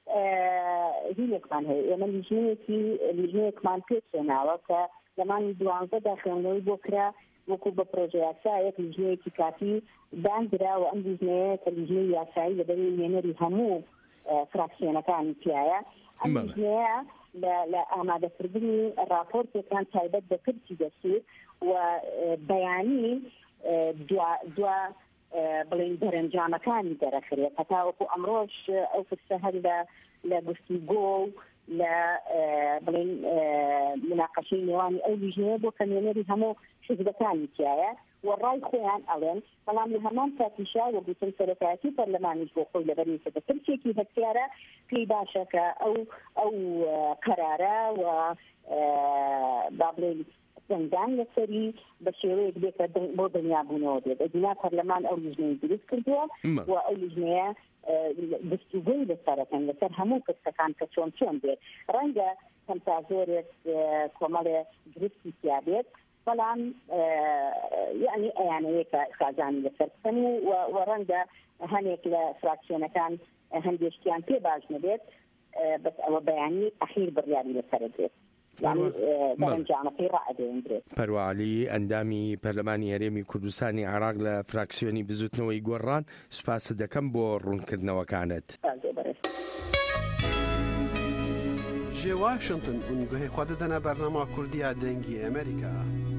هیلێکمان هەیە ئێمە لیژنەیەکمان پێچێناوە کە لەمانی 12دا خوێندنەوەی بۆ کرا وەکو بە پرۆژە یاسایەک لیژنەیەکی کافی دانراوە. ئەم لیژنەیە کە لیژنەی یاسایی لەبەرەوەی وێنەری هەموو فراکسیۆنەکانی تایە ئەم لیژنەیە لە ئامادەکردنی راپۆرتێکان تایبەت بە پرسی دەستور و بەیانی دوا بڵین دەرەنجامەکانی دەرەخرێت. هەتاوەکو ئەمڕۆژ ئەو فرسە هەر لە گفتوگۆ و لە بڵین مناقەشەی نێوانی ئەو لیژنەیە بۆ کەمێنەری هەموو حیزبەکانی تایە و ڕای خۆیان ئەڵێن. بەڵام لە هەمان کاتیشا وە گوتم سەرۆکایەتی پەرلەمانیش بۆ خۆی لەبەری کە پرسێکی هەستیارە پێی باشە کە ئەو قەرارە و با بڵین زەنگان لەسەری بە شێوەیەک بێت بۆ دنیابوونەوە بێت. ئەدینا پەرلەمان ئەو لیژنەی دروست کردووە و ئەو لیژنەیە گفتوگۆی لەسەرەکەن لەسەر هەموو پرسەکان کە چۆن بێت. ڕەنگە چەندتا زۆرێک کۆمەڵێ دروستی تیا بێت بەڵام یعنی ئەیانەیە کە خازانی لەسەر بکەن و ڕەنگە هەنێک لە فراکسیۆنەکان هەندێشتیان پێ باش نەبێت بەس ئەوە بەیانی ئەخیر بڕیاری لەسەر بێت. پەروەعالی ئەندامی پەرلەمانی هەرێمی کوردستانی عێراق لە فراکسیۆنی بزوتنەوەی گۆڕان سوپاس دەکەم بۆ ڕوونکردنەوەکانت. ژێ واشنگتن ئونگوهەی خوا دەدەنە بەرنامە کوردیا دەنگی ئەمریکا.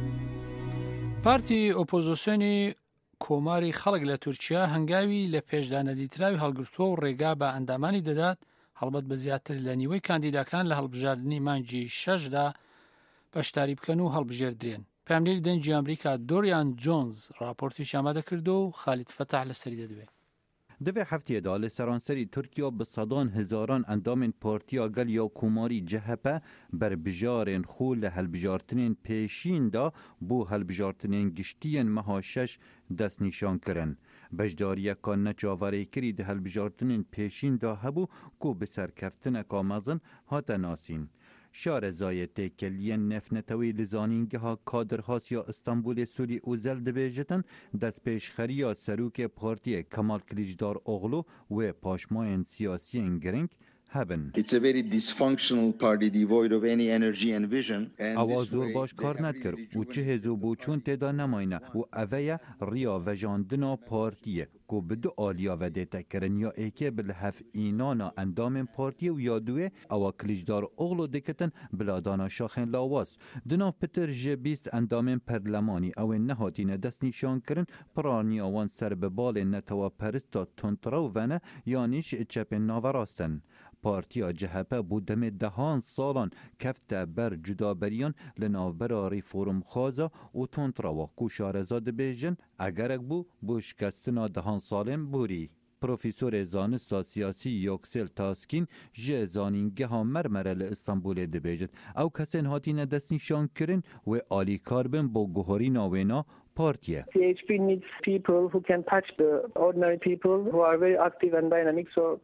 پارتی ئۆپۆزیسیۆنی کۆماری خەڵک لە تورکیا هەنگاوی لە پێشدانە دیتراوی هەڵگرتووە و ڕێگا بە ئەندامانی دەدات هەڵبەت بە زیاتر لە نیوەی کاندیداکان لە هەڵبژاردننی مانگی 6دا بەشداری بکەن و هەڵبژێردرێن. پاملیری دەنگی ئەمریکا دۆریان جۆنز راپۆرتیش ئامادە کردو و خالید فەتاح لەسەری دەدوێت. دوی هفته دا لسرانسری ترکیه به صدان هزاران اندام پارتیا گل یا کوماری جهپه بر بجارن خول هلبجارتنین پیشین دا بو هلبجارتنین گشتین مها 6 دست نشان کرن. بجداری کان نچاوری کری ده هلبجارتنین پیشین دا هبو کو بسر کفتن کامازن هات ناسین. شارزای تکلین نفنتوی لزانینگه ها کادر هاسیا استانبول سوری اوزل دبیجتن دست پیشخریا سروک پارتی کمال کلیجدار اغلو و پاشماین سیاسی گرنگ هبن. It's a very dysfunctional party devoid of any energy and vision. آواز زور باش کار ندکر و چه هزو بوچون تدا نماینه و اوه ریا و جاندنا پارتیه کو بدو آلیا و دیتا کرن یا ایکه بالحف اینانا اندام پارتی و یادوه او کلیجدار اغلو دکتن بلادانا شاخن لاواز. دناف پتر جبیست اندام پرلمانی او نهاتین دست نشان کرن پرانی آوان سر ببال نتوا پرستا تونترو ونه یانیش چپ ناوراستن. پارتیا جهپه بودم دهان سالان کفته بر جدابریان لناوبرا ریفورم خوازا و تونتروا کو شارزاد بیجن اگرک بو شکستنا دهان سالم بوری. پروفیسور زانستا سیاسی یوکسل تاسکین جه زانینگه ها مرمره لإستانبول دبیجد او کسین هاتین دست نشان کرن و آلی کاربن با گوهری ناوینا پارتیه. CHP needs people who can touch the ordinary people who are very active and dynamic. So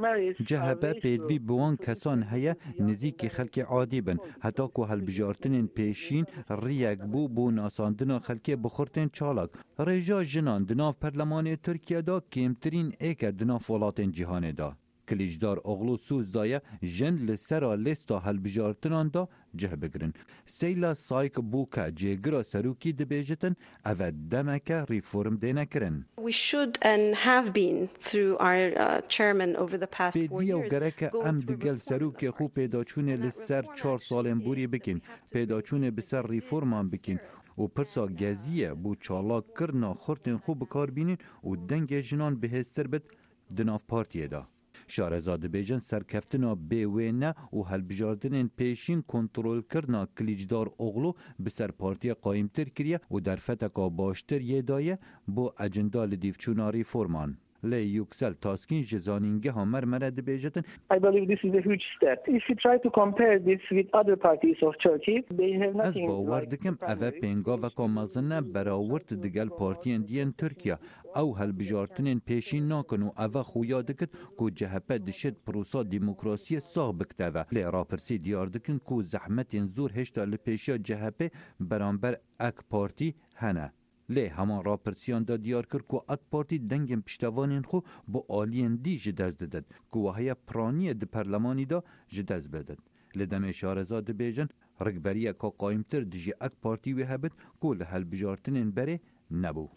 جهبه پیدوی بوان کسان هیا نزیک خلک عادی بن حتی که هلبجارتنین پیشین ریگ بو ناساندنا خلک بخورتن چالاک ریجا جنان دناف پرلمان ترکیه دا کمترین ایک دناف ولاتن جهان دا کلیجدار اغلو سوز دایه جن لسرا لستا هلبجارتنان دا جه بگرن سیلا سایک بوکا جیگرا سروکی دبیجتن او دمکه ریفورم دینه کرن. We should and have been through our chairman over the past 4 years. پیدوی گره ام دگل سروکی خو پیداچونه لسر 4 سالن بوری بکن پیداچونه بسر ریفورمان بکن و پرسا گزیه بو چالاک کرنا خورتن خوب بکار بینین و دنگ جنان بهستر بد دناف پارتیه دا. شارزاد بیجن سرکفتنا بیوینه و هلبجاردنین پیشین کنترول کرنا کلیجدار اغلو بسر پارتی قایم تر کریه و در فتکا باشتر یه دایه با اجندال دیفچوناری فرمان. لی یوکسل تاسکین جزانینگه ها مرمره دبیجتن. I believe this is a huge step. If you try to compare this with other parties of Turkey, they have nothing. از باوردکم اوه پینگا و کامازنه براورد دگل پارتین دیان ترکیه او هلبجارتنین پیشین ناکن و اوه خویا دکت که جهپه دشت پروسا دیموکراسی ساغ بکتوه. لی راپرسی دیار دکن که زحمت زور هشتا لپیشیا جهپه برانبر اک پارتی هنه. لی همان را پرسیان دا دیار کرد که اک پارتی دنگم پشتوانین خو با آلین دی جدز ددد که وحی پرانی د پرلمانی دا جدز بدد. لدم شارزاد بیجن رگبریه که قایمتر دیجی اک پارتی وی هبد که لحل بجارتنین بره نبو.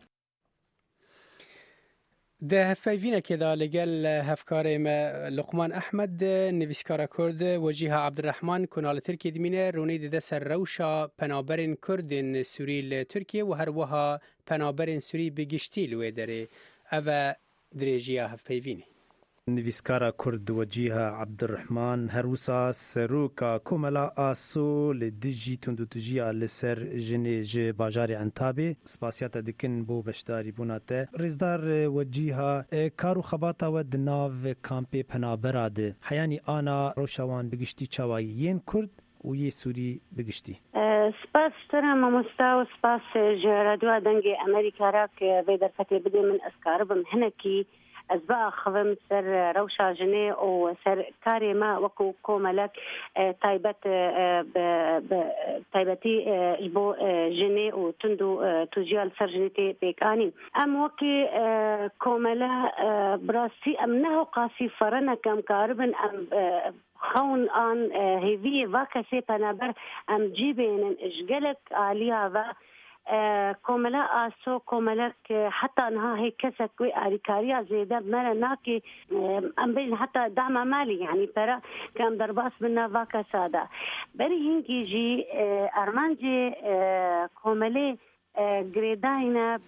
ده هفايفينا كده لقال هفكاري لقمان أحمد نویسکار كرد وجيه عبد الرحمن كنال تركي دمينة روني ده سر روشا پنابرين كردن سوري لتركيا وهروها پنابرين سوري بگشتي لويدري أفا دريجيا هفايفيني نویسکارا کرد وجیه عبدالرحمن هروسا سروکا کوملا آسو لدیجی تندوتجیا لسر جنی ج باجار انتابه سپاسیات دکن بو بشداری بوناته رزدار وجیه کارو خباتا و دناو کامپی پنابراده حیانی آنا روشوان بگشتی چوایین کرد و یه سوری بگشتی سپاس ترى مستوى سپاس جرادوا دنجي أمريكا راك بيدر فتي بدي من أسكار بمهنكي أسباء خضم سر روشة جني وسر كاري ما وكو كوملك تايبت تايبتي البو جني وتندو تجيال سر جنيتي بيكاني أم وكي كوملا براسي أمنه قاسي فرنا كم كاربن أم خون آن هذي واكسي بنابر أم جيبين إشجلك عليها كوملا آسو كوملك حتى أنها هي كسك وآريكاريا زيادة مرة ناكي أم بين حتى دعم مالي يعني برا كم درباس منا واكا سادا بري هنجي جي أرمانجي كوملي جريداينا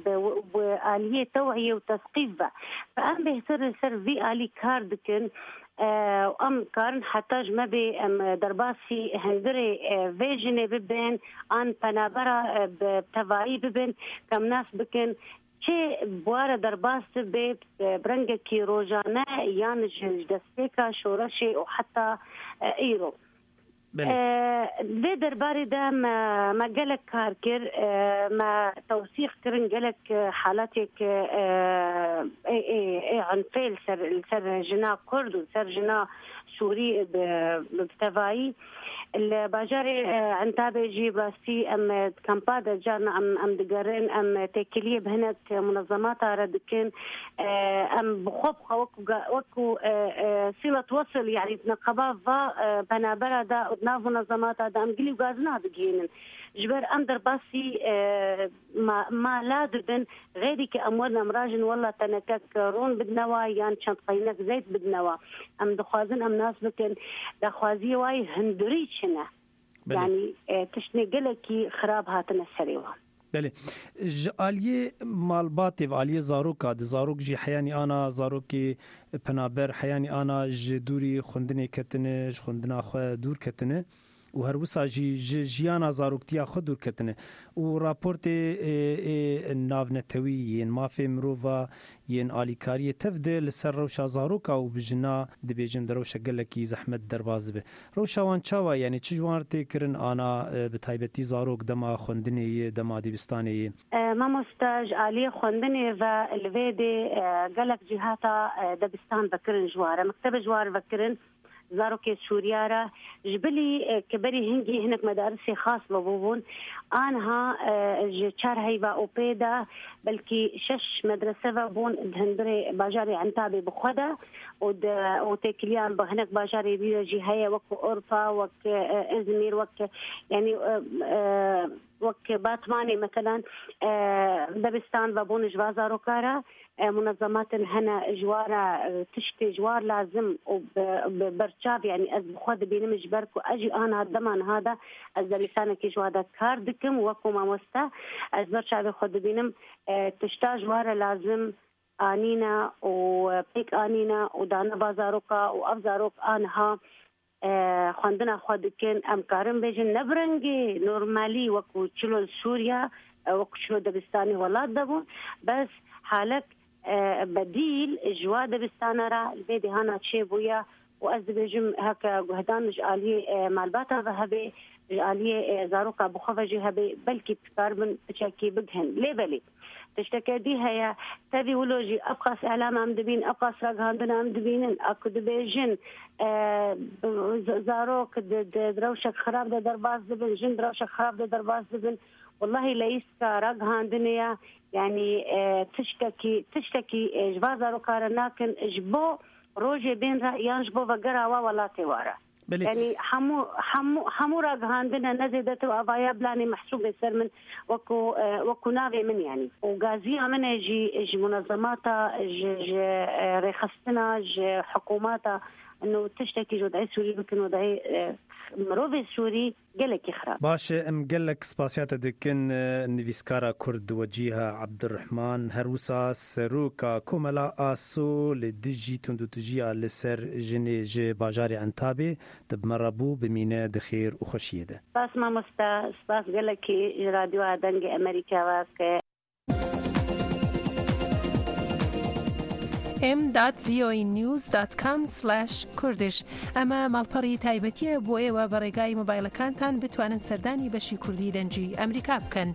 بآلية توعية وتثقيف فأم بيهتر سر في آلي كاردكن ام كارن حتى ما بي درباسي هندري فيجن ببن ان بنابرا بتفاعي ببن كم ناس بكن چه بواره درباس به برنگکی روزانه یان دستیکا شورشی و حتی ایرو ده درباري ده ما قالك كاركر ما توثيق كرن قالك حالاتك عن فيل سر جنا كرد وسر جنا سوري بتفاعي الباجاري عن تابع جيب راسي ام كامبادا جارنا ام دقارين ام تكليه بهنك منظمات ردكن ام بخوب وكو صلة وصل يعني نقابة بنابرة دا ودنا منظمات دا ام قلي وقازنا بجينن جبر ام درباسي ما لا دبن غيري كأمورنا مراجن والله تنكك رون بدنوا يعني شنط قينك زيت بدنوا ام دخوازن ام ناس بكن دخوازي واي هندريشنا يعني تشني قلكي خراب هاتنا السريوة بله آلیه مالباتی و آلیه زاروکا د زاروک جی حیانی آنا زاروکی پنابر حیانی آنا جدوری خوندنی کتنه خوندنا خو دور کتنه و هر وسا جیانا زاروکتیا خود دور کتنه و راپورت ناونتوی ین مافی مروفا ین آلیکاری تفده لسر روشا زاروکا و بجنا دبیجن دروشا گلکی زحمت درباز به روشا وان چاوا یعنی چجوارتی کرن آنا بتایبتی زاروک دما خوندنی دما دیبستانی ما مستاج آلی خوندنی و الویدی گلک جهاتا دبستان بکرن جواره مكتب جوار بکرن زاروكي سوريا جبلي كبري هنجي هناك مدارس خاص بابون انها شار هيبا اوبيدا بلكي شش مدرسه بابون هندري باجاري عنتابي بخدا وتكليان هناك باجاري بيجي هي وك اورفا وك ازمير وك يعني وك باتماني مثلا دبستان بابون جوازا روكارا منظمات هنا جوارا تشتي جوار لازم وبرشاف يعني از بخد بينمج بركو اجي انا الضمان هذا از لسانك جوادا كاردكم وكو ما مستا از برشاف خد بينم تشتا جوارا لازم انينا وبيك انينا ودانا بازاروكا وافزاروك انها خواندنا خود كان امكارم بيجن نبرنجي نورمالي وكو تشلو سوريا وكو تشلو دبستاني ولاد دبون بس حالك بديل جواد بستانرا البيدي هانا تشيبويا وأزبجم هكا جهدان جالي مالباتا ذهبي جالي زاروكا بخفجي هبي بلكي بكاربن بشكي بجهن ليه بلي تشتكي دي هي تبي ولوجي أبقى إعلام عم دبين أبقى سرق عندنا عم دبين أكو دبيجن زاروك دروشك خراب ده درباز دبن جن دروشك خراب ده درباز دبن والله ليس راق هاندنيا يعني تشتكي جوازا روكارا لكن جبو روجي بين رأيان جبو وقرا ولا توارا يعني حمو راق هاندنا نزدت وابايا بلاني محسوب يصير من وكو ناغي من يعني وغازية من يجي منظماتا ريخستنا حكوماتا انه تشتكي جودعي سوري بكن وضعي مروفي سوري قالك يخرب باش ام قالك سباسيات دكن نفيسكارا كرد وجيها عبد الرحمن هروسا سروكا كوملا اسو لدجي تندوتجيا لسر جني جي باجاري عنتابي تبمربو بمينه دخير وخشيده باس ما مستا سباس قالك راديو دنج امريكا واك m.voanews.com/kurdish ئەمە ماڵپەڕی تایبەتیە بۆ ئێوە بەڕێگای مۆبایلەکانتان بتوانن سەردانی بەشی کوردی دەنجی ئەمریکا بکەن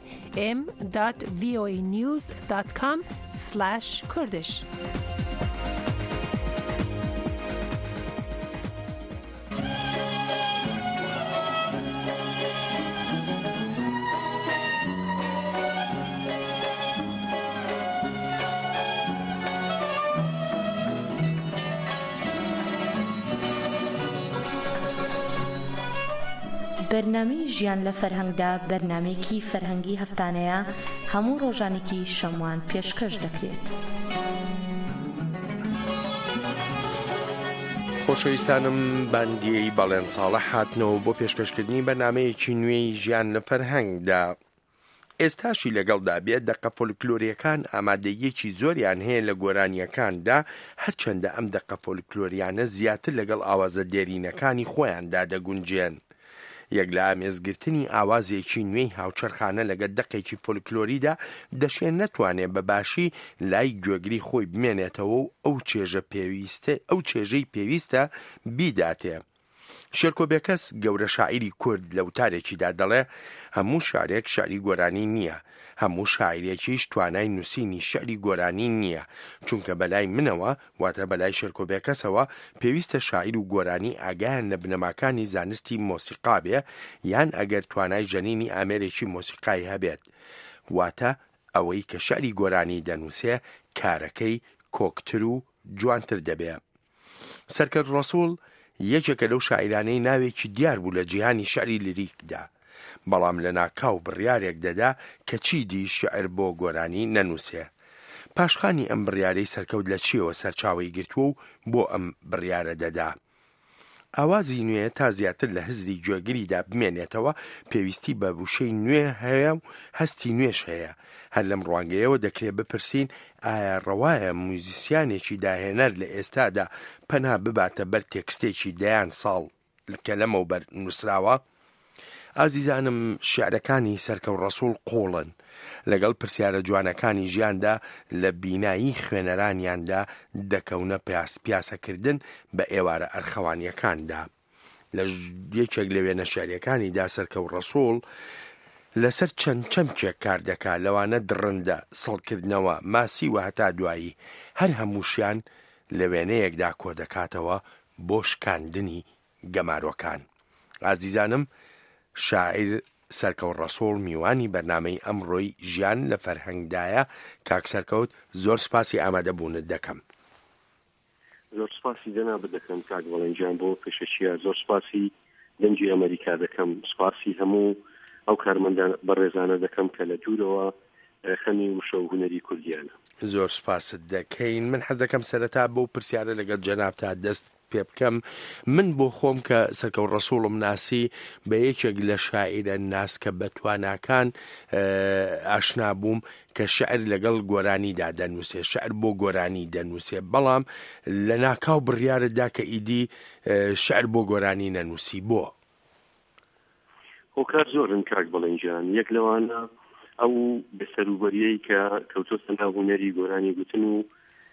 m.voanews.com/kurdish بەرنامەی ژیان لە فەرهەنگدا بەرنامەیەکی فەرهەنگی هەفتانەیە هەموو ڕۆژانێکی شەموان پێشکەش دەکرێت. خۆشەویستانم باندیەی بەڵێن ساڵە هاتنەوە بۆ پێشکەشکردنی بەرنامەیەکی نوێی ژیان لە فەرهەنگدا. ئێستاشی لەگەڵدا بێت دەقە فۆلکلۆریەکان ئامادەیەکی زۆریان هەیە لە گۆرانیەکاندا، هەرچەندە ئەم دەقە فۆلکلۆریانە زیاتر لەگەڵ ئاوازە دێرینەکانی خۆیاندا دەگونجێن. یەک لە ئامێزگرتنی ئاوازێکی نوێی هاوچەرخانە لەگەڵ دەقێکی فۆلکلۆریدا دەشێن نەتوانێت بەباشی لای گوێگری خۆی بمێنێتەوە و ئەو چێژەی پێویستە بیداتێ. شێرکۆبێکەس گەورە شاعیری کورد لە وتارێکیدا دەڵێ هەموو شارێک شعری گۆرانی نییە، هەموو شاعیرێکیش توانای نووسینی شعری گۆرانی نییە، چونکە بەلای منەوە واتە بەلای شێرکۆبێکەسەوە پێویستە شاعیر و گۆرانی ئاگایان لە بنەماکانی زانستی مۆسیقا بێ، یان ئەگەر توانای ژەنینی ئامێرێکی مۆسیقای هەبێت، واتە ئەوەی کە شعری گۆرانی دەنووسێ کارەکەی کۆکتر و جوانتر دەبێ. سەرکەوت ڕەسوول یەکێکە لەو شاعیرانەی ناوێکی دیار بوو لە جیهانی شعری لیریکدا، بەڵام لە ناکاو بڕیارێک دەدا کە چیدی شعر بۆ گۆرانی نەنووسێ. پاشخانی ئەم بڕیارەی سەرکەوت لە چیەوە سەرچاوی گرتووە و بۆ ئەم بڕیارە دەدا. ئاوازی نوێ تا زیاتر لە هزری گوێگریدا بمێنێتەوە پێویستی بە وشەی نوێ هەیە و هەستی نوێش هەیە. هەر لەم ڕوانگەیەوە دەکرێت بپرسین ئایا ڕەوایە موزیسیانێکی داهێنەر لە ئێستادا پەنا بباتە بەر تێکستێکی دەیان ساڵ کە لەمەوبەر نووسراوە؟ ئازیزانم، شیعرەکانی سەرکەوت ڕەسوول قوڵن، لەگەڵ پرسیارە جوانەکانی ژیاندا لە بینایی خوێنەرانیاندا دەکەونە پیاسەکردن بە ئێوارە ئەرخەوانیەکاندا. لە یەکێک لە وێنە شیعریەکانیدا سەرکەوت ڕەسوول لەسەر چەند چەمکێک کار دەکات، لەوانە درڕندە، سەڵکردنەوە، ماسی و هەتا دوایی، هەر هەمووشیان لە وێنەیەکدا کۆ دەکاتەوە بۆ شکاندنی گەمارۆکان. ئازیزانم، شاعیر سەرکەوت ڕەسوول میوانی بەرنامەی ئەمڕۆی ژیان لە فەرهەنگدایە. کاک سەرکەوت، زۆر سپاسی ئامادەبوونت دەکەم. زۆر سپاسی دەنابە دەکەم کاک وەڵەنجیان بۆ پێشەشیە، زۆر سپاسی دەنجی ئەمریکا دەکەم، سپاسی هەموو ئەو کارمەندان بەڕێزانە دەکەم کە لە دوورەوە خەمی وشە و هونەری کوردیانە. زۆر سپاست دەکەین. من حەز دەکەم سەرەتا بۆ پرسیارە لەگەڵ جەنابتا دەست پێ بکەم. من بۆ خۆم کە سەرکەوت ڕەسوولم ناسی بە یەکێک لە شاعیرە ناس کە بەتواناکان ئاشنا بووم کە شعر لەگەڵ گۆرانیدا دەنووسێ، شعر بۆ گۆرانی دەنووسێ، بەڵام لە ناکاو بڕیارەدا کە ئیدی شعر بۆ گۆرانی نەنووسی. بۆ هۆکار زۆرن کاک بەڵەنجیان. یەک لەوانە ئەو بەسەروبەریەی کە کەوتۆتە ناو هونەری گۆرانی گوتن و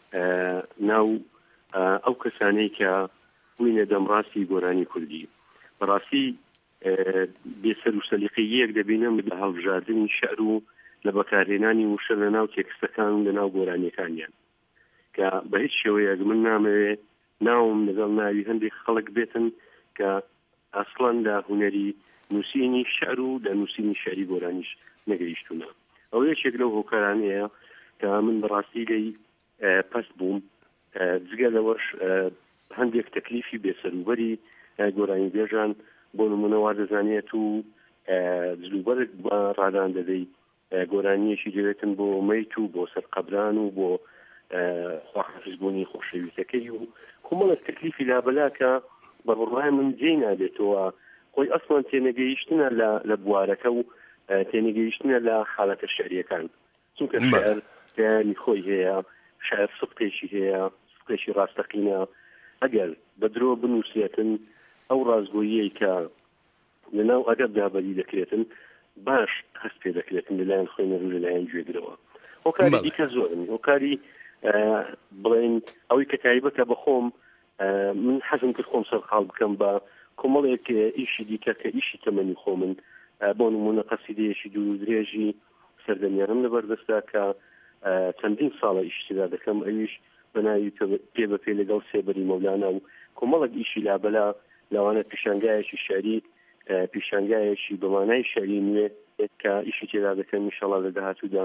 ناو ئەو کەسانەی کە بووینە دەمڕاستی گۆرانی کوردی. بەڕاستی بێسەر و سەلیقەیەک دەبینم لە هەڵبژاردننی شعر و لە بەکارهێنانی وشە لە ناو تێکستەکان و لە ناو گۆرانیەکانیان، کە بە هیچ شێوەیەک من نامەوێت ناوم لەگەڵ ناوی هەندێک خەڵک بێتن کە ئەسڵەن لە هونەری نووسینی شعر و لە نووسینی شعری گۆرانیش نەگەیشتوونە. ئەو یەکێک لەو هۆکارانەیە کە من بەڕاستی لی پەست بووم. جگە لەوەش هەندێک تەکلیفی بێسەروبەری گۆرانی بێژان بۆ نمونەوا دەزانێت و جلوبەرێک ڕادان دەدەی گۆرانیەکی دەوێتن بۆ مەیت و بۆ سەرقەبران و بۆ خواحافزبوونی خۆشەویستەکەی و کۆمەڵێک تەکلیفی لابەلا کە بە بڕوای من جێی نابێتەوە خۆی ئەسڵان تێنەگەیشتنە لە بوارەکە و تێنەگەیشتنە لە حاڵەتە شعریەکان، چونکە شعر بەیانی خۆی هەیە، شعر سبقێکی هەیە، سبقێکی ڕاستەقینە. ئەگەر بە درۆ بنووسێتن ئەو ڕازگۆیی کە لەناو ئەدەبدا بەری دەکرێتن باش هەست پێ دەکرێتن لەلایەن خۆی نەڕوو لەلایەن گوێگرەوە. هۆکاری دیکە زۆرن، هۆکاری بڵێن ئەوەی کە تایبەتە بە خۆم من حەزم کرد خۆم سەرقاڵ بکەم بە کۆمەڵێک ئیشی دیکە کە ئیشی تەمەنی خۆ من، بۆ نمونە قەسیدەیەکی دوو درێژی سەردەمیانم لەبەردەستا کە چەندین ساڵە ئیشتدا دەکەم، ئەویش بەناوی پێ بە پێ لەگەڵ سێبەری مەولانە و کۆمەڵێک ئیشی لابەلا لەوانە پیشانگایەکی شعری، پیشانگایەکی بەمانای شعری نوێ کە ئیشی تێدا دەکەم ئینشەڵا لە داهاتوودا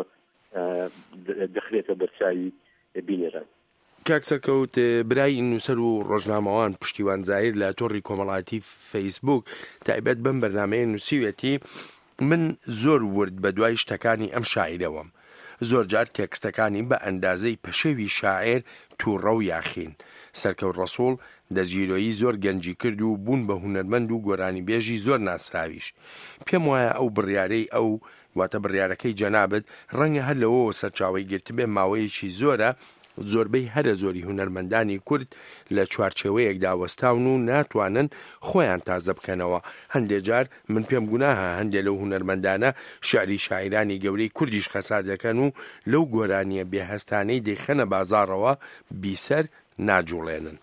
دەخرێتە بەرچاوی بینێران. کاک سەرکەوت، برای نووسەر و ڕۆژنامەوان پشتیوان زایر لە تۆڕی کۆمەڵایەتی فەیسبوک تایبەت بەم بەرنامەیە نووسیوێتی من زۆر ورد بە دوای شتەکانی ئەم شاعیرەوەم. زۆر جار تێکستەکانی بە ئەندازەی پەشەوی شاعر تووڕە و یاخین. سەرکەوت ڕەسوول دەستگیرۆیی زۆر گەنجی کرد و بوون بە هونەرمەند و گۆرانی بێژی زۆر ناسراویش. پێم وایە ئەو بڕیارەی ئەو واتە بڕیارەکەی جەنابەت ڕەنگە هەر لەوە سەرچاوی گرتبێ ماوەیەکی زۆرە زۆربەی هەرە زۆری هونەرمەندانی کورد لە چوارچێوەیەکدا وەستاون و ناتوانن خۆیان تازە بکەنەوە. هەندێک جار من پێم گوناهە هەندێک لەو هونەرمەندانە شعری شاعرانی گەورەی کوردیش خەسار دەکەن و لەو گۆرانیە بێهەستانەی دەیخەنە بازاڕەوە بیسەر ناجوڵێنن.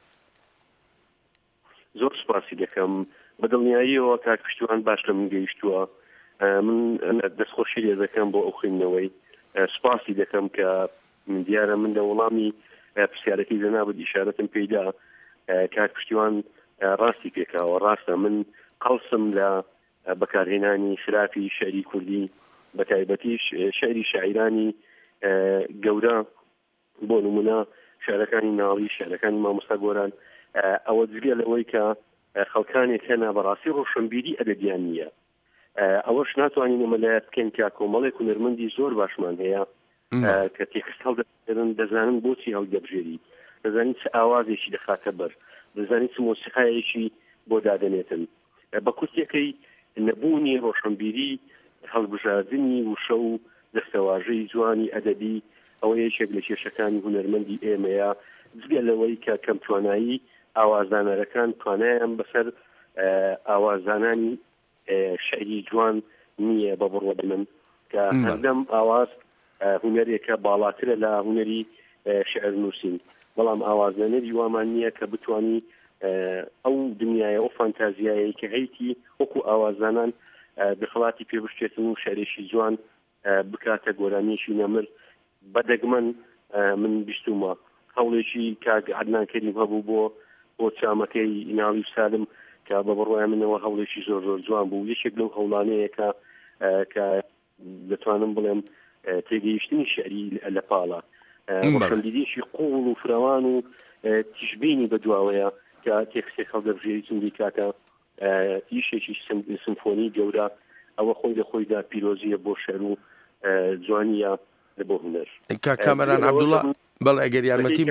زۆر سپاسی دەکەم بەدڵنیاییەوە کاک پشتیوان باش لە من گەیشتووە. من دەستخۆشی لێ دەکەم بۆ ئەو خوێندنەوەی سپاسی دەکەم کە من دیارە من لە وەڵامی پرسیارەکەی جەنابەت ئیشارەتم پێدا کاک پشتیوان ڕاستی پێکاوە. ڕاستە من قەڵسم لە بەکارهێنانی خراپی شعری کوردی بە تایبەتیش شعری شاعرانی گەورە بۆ نمونە شعرەکانی ناڵی شعرەکانی مامۆستا گۆران ئەوە جگە لەوەی کە خەڵکانێک هەنا بەڕاستی ڕۆشنبیری ئەدەبیان نییە. ئەوەش ناتوانین ئەمەلایەت بکەین کە کۆمەڵێک هونەرمەندی زۆر باشمان هەیە کە تێکست هەڵدەن دەزانن بۆچی هەڵدەبژێری دەزانین چ ئاوازێکی دەخاتە بەر دەزانین چ مۆسیقایەکی بۆ دادەنێتن. بە کورتێکەی نەبوونی ڕۆشنبیری هەڵبژاردننی وشە و دەستەواژەی جوانی ئەدەبی ئەوە یەکێک لە کێشەکانی هونەرمەندی ئێمەیە جگە لەوەی کە کەم توانایی ئاوازدانەرەکان توانایان بەسەر ئاوازدانانی شعری جوان نییە بە بڕوە من کە هەردەم ئاواز هونەرێکە باڵاترە لە هونەری شعر نووسین بەڵام ئاوازدانەری وامان نییە کە بتوانی ئەو دنیاە ئەو فانتازیایە کە هەیتی وەکو ئاوازدانان دخڵاتی پێبشتێتن و شعرێکی جوان بکاتە گۆرانیشی نەمر بەدەگمەن من بیستومە هەوڵێکی کاک عەدنان کەریم هەبوو بۆ چامەکەی ناڵی سالم کە بە بڕوای منەوە هەوڵێکی زۆر زۆر جوان بوو. یەکێک لەو هەوڵانەیە کە دەتوانم بڵێم تێگەیشتنی شعری لە پاڵە ڕۆشنبیریشی قوڵ و فراوان و تیژبینی بەدواوەیە کە تێکسێک هەڵدەبژێری چندی کاتە ئیشێکی سمفۆنی گەورە ئەوە خۆی لە خۆیدا پیرۆزیە بۆ شعر و جوانیە بۆ هونەر. کامەران عەبدوڵڵا بەڵێ ئەگەر یارمەتی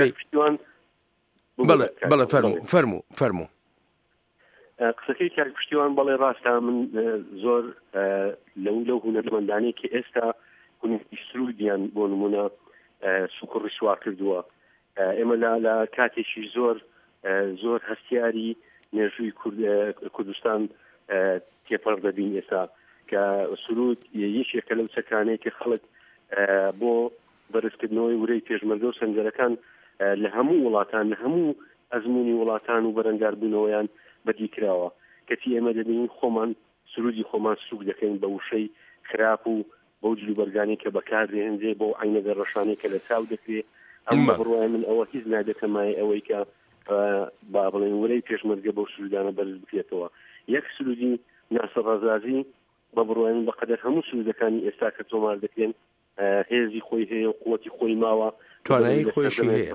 بڵێ فەرموو قسەکەی کاک پشتیوان بەڵێ ڕاستە من زۆر لەو هونەرمەندانەی کە ئێستا هونەری سرودیان بۆ نمونە سوکڕی سوار کردووە ئێمە لە کاتێکی زۆر هەستیاری مێژووی کوردستان تێپەڕ دەبین ئێستا کە سرود یەکێکە لەو چەکانەی کە خەڵک بۆ بەرزکردنەوەی ورەی پێشمەرگە و سەنجەرەکان لە هەموو وڵاتان لە هەموو ئەزمموی وڵاتان و بەرەنگاربوونەوەیان بەدیکراوە کەتی ئێمە دەبینین خۆمان سرودی خۆمان سوک دەکەین بە وشەی خراپ و بەو جلوبەرگانی کە بەکاردێنرێ بۆ عینەگە ڕەشانەی کە لە چاو دەکرێت ئەمە بڕوای من ئەوە هیچ نادەکەمای ئەوەی کە با بڵێن ورەی پێشمەرگە بەو سرودانە بەرز بکرێتەوە. یەک سرودی ناسە ڕەزازی بە بڕوای من بەقەدەر هەموو سرودەکانی ئێستا کە تۆمار دەکرێن هێزی خۆی هەیە و قووەتی خۆی ماوە توانایی خۆشی هەیە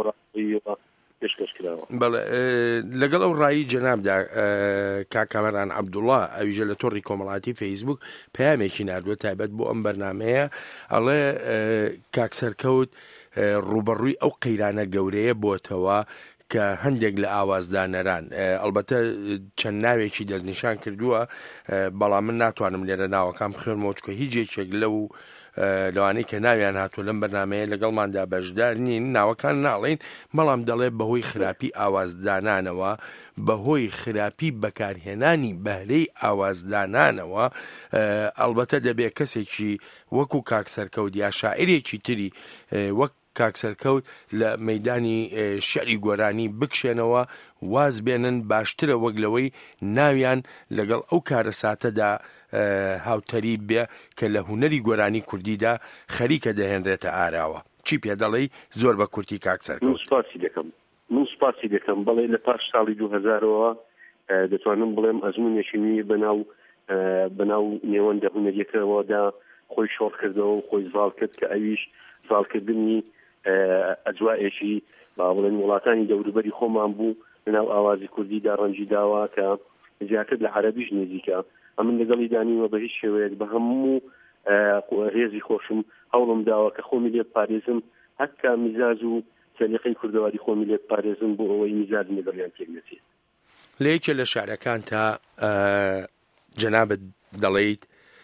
بەڵێ لەگەڵ ئەو ڕایی جەنابدا کاکامەران عەبدوڵڵا ئەویژە لە تۆڕی کۆمەڵاتی فەیسبوک پەیامێکی نردووە تایبەت بۆ ئەم بەرنامەیە ئەڵێ کاک سەرکەوت ڕوبەڕووی ئەو قەیرانە گەورەیە بۆتەوە کە هەندێک لە ئاوازدانەران ئەلبەتە چەند ناوێکی دەستنیشان کردووە بەڵام من ناتوانم لێرە ناوەکان بخوێنمەوە چکە هیچ یەکێک لەو لەوانەی کە ناویان هاتووە لەم بەرنامەیە لەگەڵماندا بەشدار نین ناوەکان ناڵێن بەڵام دەڵێ بەهۆی خراپی ئاوازدانانەوە بەهۆی خراپی بەکارهێنانی بەهرەی ئاوازدانانەوە ئەلبەتە دەبێ کەسێکی وەکو کاک سەرکەوت یا شاعرێکی تری وەک کاک سەرکەوت لە مەیدانی شعری گۆرانی بکشێنەوە واز بێنن باشترە وەک لەوەی ناویان لەگەڵ ئەو کارە ساتەدا هاوتەری بێ کە لە هونەری گۆرانی کوردیدا خەریکە دەهێنرێتە ئاراوە. چی پێ دەڵێی زۆر بە کورتی کاک سەرکەوت؟ من سوپاسی دەکەم بەڵێ لە پاش ساڵی 2000ەوە دەتوانم بڵێم ئەزمونێکی نوێی بەناو نێوەندە هونەریەکەوەدا خۆی شۆڕ کردەوە و خۆی زاڵ کرد کە ئەویش زاڵکردنی ئەجوائێکی با بڵێن وڵاتانی دەوروبەری خۆمان بوو لەناو ئاوازی کوردیدا ڕەنجی داوا کە زیاتر لە عەرەبیش نزیکە ئەمن لەگەڵی دانیوە بە هیچ شێوەیەک بە هەموو هێزی خۆشم هەوڵم داوە کە خۆمی لێ پارێزم هەکا میزاز و سەلیقەی کوردەواری خۆمی لێ پارێزم بۆ ئەوەی میزاز لەگەڵیان تێک نەچێت. لە یەکێ لە شارەکان تا جەنابەت دەڵێیت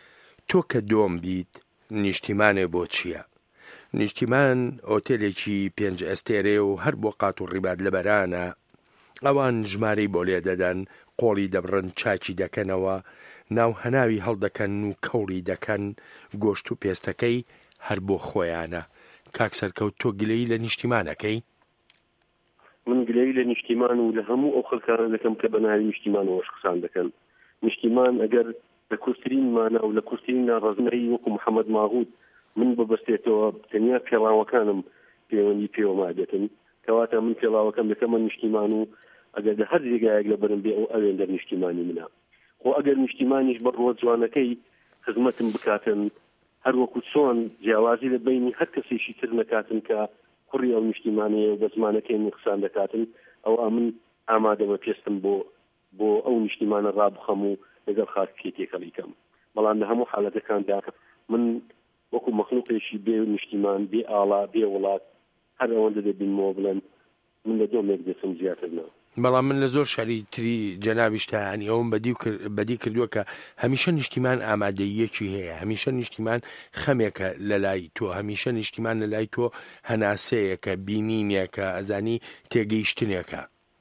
تۆ کە دۆم بیت نیشتیمانێ بۆ چییە؟ نیشتیمان ئۆتێلێکی 5 ئەستێرێ و هەر بۆ قات و ڕیبات لە بەرانە، ئەوان ژمارەی بۆ لێ دەدەن، قۆڵی دەبڕن، چاکی دەکەنەوە، ناو هەناوی هەڵدەکەن و کەوڵی دەکەن، گۆشت و پێستەکەی هەر بۆ خۆیانە. کاک سەرکەوت تۆ گلەیی لە نیشتیمانەکەی؟ من گلەیی لە نیشتیمان و لە هەموو ئەو خەڵکانە دەکەم کە بە ناوی نیشتیمانەوەش قسان دەکەن. نیشتیمان ئەگەر لە کورتترینمانە و لە کورتترین ناڕزمەری وەکو محەممەد ماغود من ببەستێتەوە تەنیا پێڵاوەکانم پەیوەندی پێوەما دێتن، کەواتە من پێڵاوەکەم دەکەمە نیشتیمان و ئەگەر لە هەر جێگایەک لە بەرم بێ ئەو ئەوێن دەر نیشتیمانی منە. خۆ ئەگەر نیشتیمانیش بە ڕۆ جوانەکەی خزمەتم بکاتن، هەر وەکو چۆن جیاوازی لە بینی هەر کەسێکی تر نەکاتن کە کوڕی ئەو نیشتیمانەیە و بە زمانەکەی من قسان دەکاتن، ئەوە من ئامادەمە پێستم بۆ ئەو نیشتیمانە ڕابخەم و لەگەڵ خاکێ تێکەڵیکەم. بەڵام لە هەموو حالەتەکاندا من وەکو مەخلوقێکی بێ نیشتیمان، بێ ئاڵا، بێ وڵات، هەر ئەوەندە دەبینەوە بڵێن من لە دۆمێک دەچم زیاتر نەوە. بەڵام من لە زۆر شاری تری جەنابیشتانی ئەوم بەدی کردووە کە هەمیشە نیشتیمان ئامادەیەکی هەیە، هەمیشە نیشتیمان خەمێکە لە لای تۆ، هەمیشە نیشتیمان لە لای تۆ هەناسەیەکە، بینینێکە، ئەزانی تێگەیشتنێکە.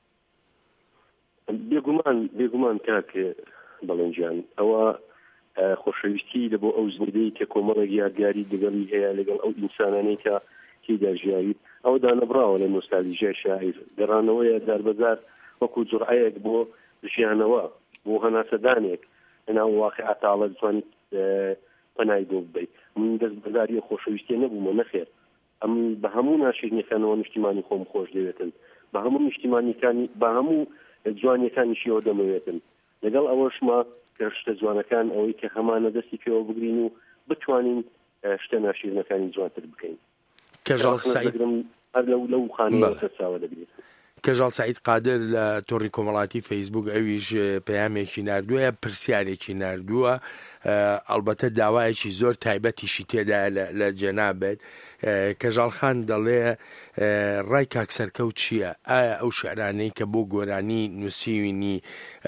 بێگومان کاکە بەڵێنجان، ئەوە خۆشەویستی لە بۆ ئەو زندەی کە کۆمەڵێک یادگاری دەگەڵی هەیە لەگەڵ ئەو ئینسانانەی کە تێدا ژیاوی، ئەو دانەبراوە لە نۆستالژیای شاعیر، گەڕانەوەیە داربەزار وەکو جورعەیەک بۆ ژیانەوە، بۆ هەناسەدانێک لەناو واقعە تاڵە دەتوانیت پەنای بۆ ببەیت. من دەست بەداری خۆشەویستی نەبوومە، نەخێر، ئەم بە هەموو ناشرینەکانەوە نیشتیمانی خۆم خۆش دەوێتن، بە هەموو نیشتیمانیەکانی، بە هەموو جوانیەکانیشیەوە دەمەوێتن. لەگەڵ ئەوەشما کە شتە جوانەکان ئەوەی کە هەمانە دەستی پێوە بگرین و بتوانین شتە ناشرینەکانی جوانتر بکەین. کەژاڵ سعید لەو خانەیە چاوە دەبێت. کەژاڵ سعید قادر لە تۆڕی کۆمەڵاتی فەیسبوک ئەویش پەیامێکی نردووە، پرسیارێکی نردووە، ئەلبەتە داوایەکی زۆر تایبەتیشی تێدا لە جەنابێت. کەژاڵخان دەڵێ ڕای کاک سەرکەوت چییە؟ ئایا ئەو شعرانەی کە بۆ گۆرانی نووسیوینی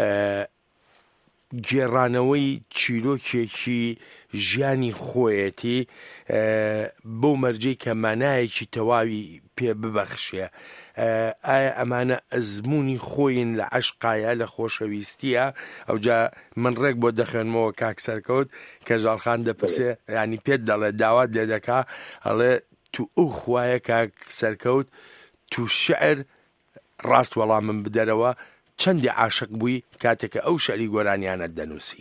گێڕانەوەی چیرۆکێکی ژیانی خۆیەتی بۆ مەرجەی کە مانایەکی تەواوی پێ ببەخشێ، ئایا ئەمانە ئەزمموی خۆین لە عەشقایە، لە خۆشەویستیە؟ ئەوجا من ڕێک بۆ دەخێنمەوە کاک سەرکەوت. کەژاڵخان دەپرسێ، ینی پێت دەڵێ داوات لێ دەکا، ئەڵێ تو ئەو خوایە کاک سەرکەوت تو شعر ڕاست وەڵامم بدەرەوە، چەندی عاشق بووی کاتێکە ئەو شعری گۆرانیانە دەنووسی؟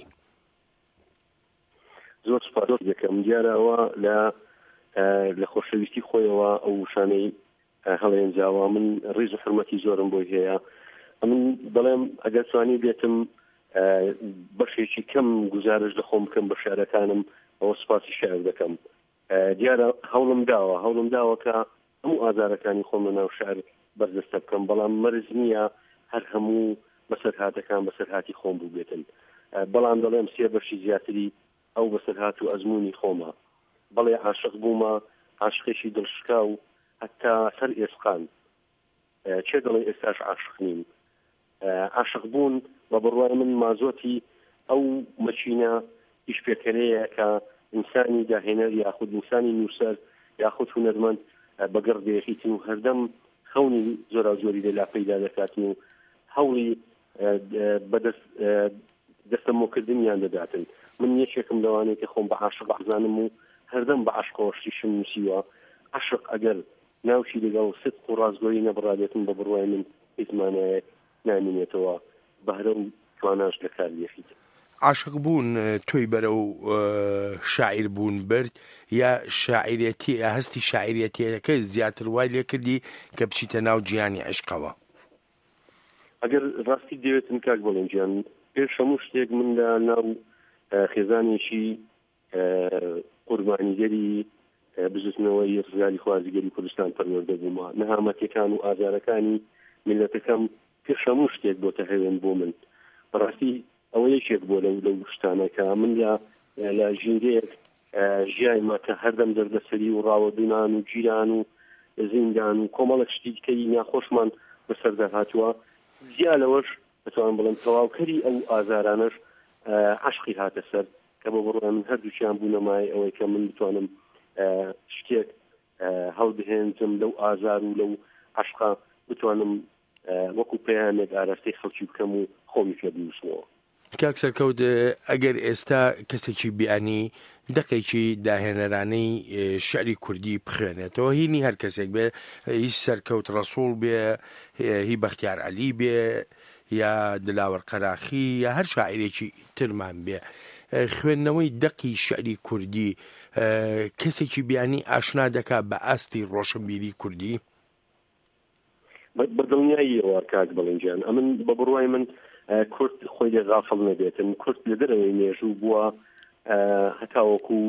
زۆر سپاس دەکەم. دیارەوە لە خۆشەویستی خۆیەوە ئەو شانەی هەڵێنجاوە من ڕێز و حرمەتی زۆرم بۆی هەیە. من دەڵێم ئەگەر توانی بێتم بەشێکی کەم گزارش دەخۆم بکەم بە شعرەکانم، ئەوە سپاسی شعر دەکەم. دیارە هەوڵم داوە کە هەموو ئازارەکانی خۆم لە ناو شعر بەردەستە بکەم، بەڵام مەرج نییە هەر هەموو بەسەرهاتەکان بەسەرهاتی خۆم بوو بێتن. بەڵام دەڵێم سێ بەشی زیاتری ئەو بەسەرهات و ئەزمموی خۆمە. بەڵێ عاشق بوومە، عاشقێکی دڵشکا و حتا سەر ئێسقان، چێ دەڵێ ئێستاش عاشق نیم. عاشق بوون بە بڕوای من مازۆتی ئەو مەچینە ئیشپێکەرەیە کە ئینسانی داهێنەر یاخود ئینسانی نووسەر یاخود هونەرمەند بەگەڕدێخیتن و هەردەم خەونی زۆرا زۆری لەلا پەیدا دەکاتن و هەوڵی دەستەمۆکردنیان دەداتن. من یەکێکم لەوانەیە کە خۆم بە عاشق ئازانم و هەردەم بە عاشقەوەشتیشم نووسیوە. عاشق ئەگەر ناوشی لەگەڵ صدق و ڕازگۆیی نەبڕادێتن بە بڕوای من هیچ مانایەک نامێنێتەوە، بەهرە و تواناش لەکار دێخیت. عاشق بوون تۆی بەرە و شاعیر بوون برد، یا شاعیرەتی هەستی شاعیرەتیەکە زیاتر وای لێ کردی کە بچیتە ناو جیهانی عشقەوە؟ ئەگەر ڕاستی دەوێتن کاک بەڵێنجیان، پێش هەموو شتێک من لە ناو خێزانێکی قوربانیگەری بزوتنەوەی ڕزگاری خوازیگەری کوردستان پەروەردە بوومە. نەهامەتیەکان و ئازارەکانی میلەتەکەم پێش هەموو شتێک بۆتە هەوێن بۆ من. بەڕاستی ئەوە یەکێک بۆ لەو شتانە کە من لە ژینگەیەک ژیایمە کە هەردەم دەردەسەری و ڕاوەدونان و گیران و زیندان و کۆمەڵک شتی دیکەی ناخۆشمان بەسەردا هاتووە. زیا لەوەش دەتوانم بڵێم تەواوکەری ئەو ئازارانەش عەشقی هاتە سەر کە کە بۆ بڕۆ من هەردووچیان بوونەمای ئەوەی کە من بتوانم شتێک هەڵبهێنجم لەو ئازار و لەو عشقا بتوانم وەکو پەیامێک ئاراستەی خەڵکی بکەم و خۆمی پێ بنووسمەوە. کاک سەرکەوت ئەگەر ئێستا کەسێکی بیانی دەقێکی داهێنەرانەی شعری کوردی بخوێنێتەوە هینی هەر کەسێک بێ هیچ سەرکەوت ڕەسوڵ بێ هی بەختیار عەلی بێ یا دلاوەر قەراخی یا هەر شاعیرێکی ترمان بێ خوێندنەوەی دەقی شعری کوردی کەسێکی بیانی ئاشنا دەکات بە ئاستی ڕۆشنبیری کوردی بەدڵنیاییەوە کاک بەڵێنجان ئەمن بە بڕوای من کورد خۆی لێ غافڵ نەبێتن کورد لە دەرەوەی مێژوو بووە هەتاوەکو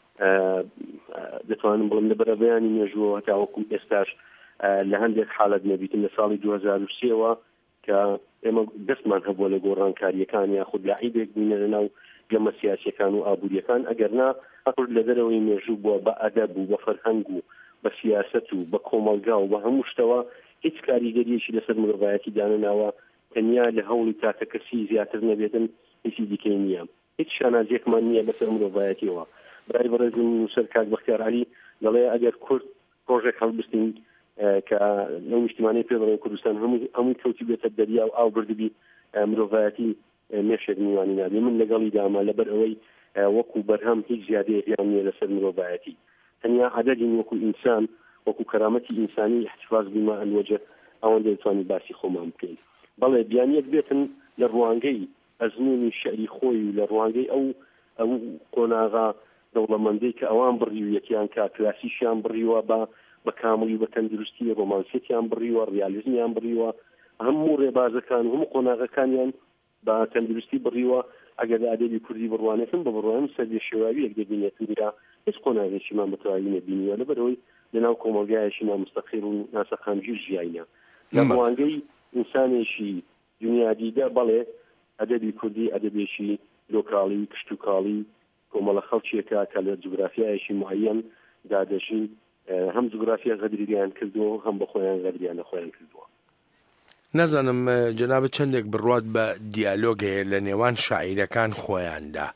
دەتوانم بڵم لە بەرەبەیانی مێژووە هەتاوەکو ئێستاش لە هەندێک حالەت نەبیتن لە ساڵی 2003ەوە کە ئێمە دەستمان هەبووە لە گۆڕانکاریەکان یاخود لە عیبێک بووینە لەناو گەمە سیاسیەکان و ئابوووریەکان ئەگەرنا کورد لە دەرەوەی مێژوو بووە بە ئەدەب و بە فەرهەنگ و بە سیاست و بە کۆمەلگا و بە هەموو شتەوە هیچ کاریگەریەکی لەسەر مرۆڤایەتی دانەناوە تەنیا لە هەوڵی تاکە کەسی زیاتر نەبێتن هیچی دیکەی نییە هیچ شانازیەکمان نییە بەسەر مرۆڤایەتیەوە برای بەڕێزم نووسەر کاک بەختیار عەلی دەڵێ ئەگەر کورد پرۆژێک هەڵبستین کە لەو نیشتیمانەی پێ بڵێن کوردستان هەمووی کەوتی بێتە دەریا و ئاو بردبی مرۆڤایەتی مێشێک میوانی نابێ من لەگەڵی داما لەبەر ئەوەی وەکو بەرهەم هیچ زیادەیەکیان نییە لەسەر مرۆڤایەتی تەنیا عەدەدین وەکو ئینسان وەکو کەرامەتی ئینسانی احتفاظ بما الوجه ئەوەندە دەتوانین باسی خۆمان بکەین بەڵێ بیانیەک بێتن لە ڕوانگەی ئەزموونی شعری خۆی و لە ڕوانگەی ئەو قۆناغا دەوڵەمەندەی کە ئەوان بڕی و یەکیان کا کلاسیشیان بڕیوە بە کاملی بە تەندروستی ڕۆمانسێتیان بڕیوە ڕیالیزمیان بڕیوە هەموو ڕێبازەکان هەموو قۆناغەکانیان بە تەندروستی بڕیوە ئەگەر ئادەبی کوردی بڕوانێتن بە بڕوان سەردێ شێواویەک دەبینێتن دیرا هیچ قۆناغێکیمان بەتەواوی نەبینیوە لەبەرەوەی لەناو کۆمەلگایەکی نامستەقیر و ناسەخامگیر ژیاینە لە ڕوانگەی ئینسانێکی دنیادیدە بەڵێ ئەدەبی کوردی ئەدەبێکی لۆکاڵی کشتتوکاڵی کۆمەڵە خەڵکیەکە کە لە جوگرافیایەکی معەن دادەژین هەم جوگرافیا غەدریان کردووە هەم بە خۆیان غەدریان نەخۆیان کردووە نازانم جەنابەت چەندێک بڕوات بە دیالۆگەیە لە نێوان شاعیرەکان خۆیاندا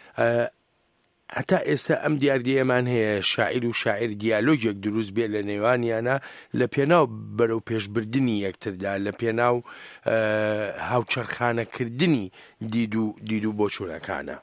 هەتا ئێستا ئەم دیاردیەمان هەیە شاعیر و شاعیر دیالۆگێک دروست بێ لە نێوانیانە لە پێناو بەرەو پێشبردننی یەکتردا لە پێناو هاوچەرخانەکردنی دید و بۆچوونەکانە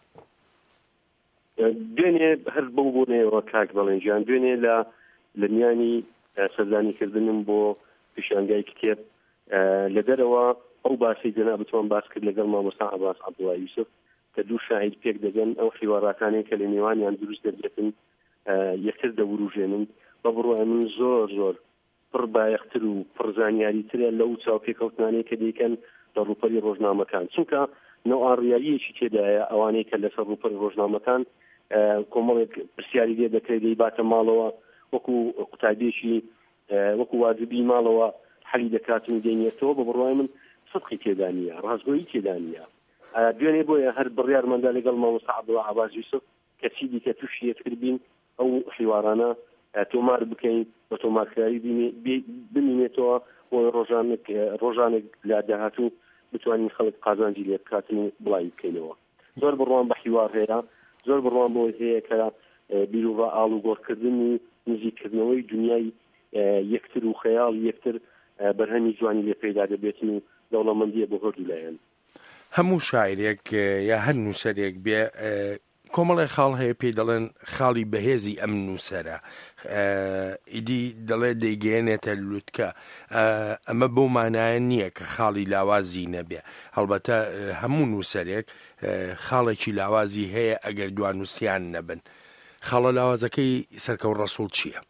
دوێنێ هەر بەو بوونەوە کاک بەڵێنجیان دوێنێ لە میانی سەردانیکردنم بۆ پیشانگای کتێب لە دەرەوە ئەو باسی جەناب بتوان باس کرد لەگەڵ مامۆستا عەباس عەبدوڵڵا یوسف کە دوو شاعیر پێک دەگەن ئەو حیوارەکانەی کە لە نێوانیان دروست دەبێتن یەکتر دەوروژێنن بە بڕوای من زۆر پڕ بایەختر و پڕ زانیاریترە لەو چاوپێکەوتنانەی کە دەیکەن لە ڕووپەری ڕۆژنامەکان چونکە نەوەڕیاریەکی تێدایە ئەوانەی کە لەسەر ڕووپەری ڕۆژنامەکان کۆمەڵێک پرسیاری لێ دەکرێت دەیباتە ماڵەوە وەکو قوتابێکی وەکو واجبی ماڵەوە حەلی دەکاتن و دێنێتەوە بە بڕوای من سەدقی تێدا نییە ڕازگۆیی تێدا نییە دوێنێ بۆیە هەر بڕیارمەدا لەگەڵ مامۆستا عەبدوڵڵا عەباس یوسف کەسی دیکە تووشی یەکتر بین ئەو حیوارانە تۆمار بکەین بە تۆمارکراوی بمینێتەوە بۆ ڕۆژانێک لا داهاتوو بتوانین خەڵک قازانجی لێ بکاتن و بڵاوی بکەینەوە زۆر بڕوان بە حیوار هەیە زۆر بڕوان بۆ هەیە کە بیرروڕا ئاڵ و گۆڕکردن و نزیکردنەوەی دنیای یەکتر و خەیاڵ یەکتر بەرهەمی جوانی لێ پەیدا دەبێتن و دەوڵەمەندیە بۆ هەردوو لایەن هەموو شاعرێک یا هەر نووسەرێک بێ کۆمەڵی خاڵ هەیە پێی دەڵێن خاڵی بەهێزی ئەم نووسەرە ئیدی دەڵێ دەیگەێنێتە لووتکە ئەمە بۆ مانایە نییە کە خاڵی لاوازی نەبێ هەڵبەتە هەموو نووسەرێک خاڵێکی لاوازی هەیە ئەگەر دوانووسیان نەبن خاڵە لاوازەکەی سەرکەوت ڕەسوڵ چییە؟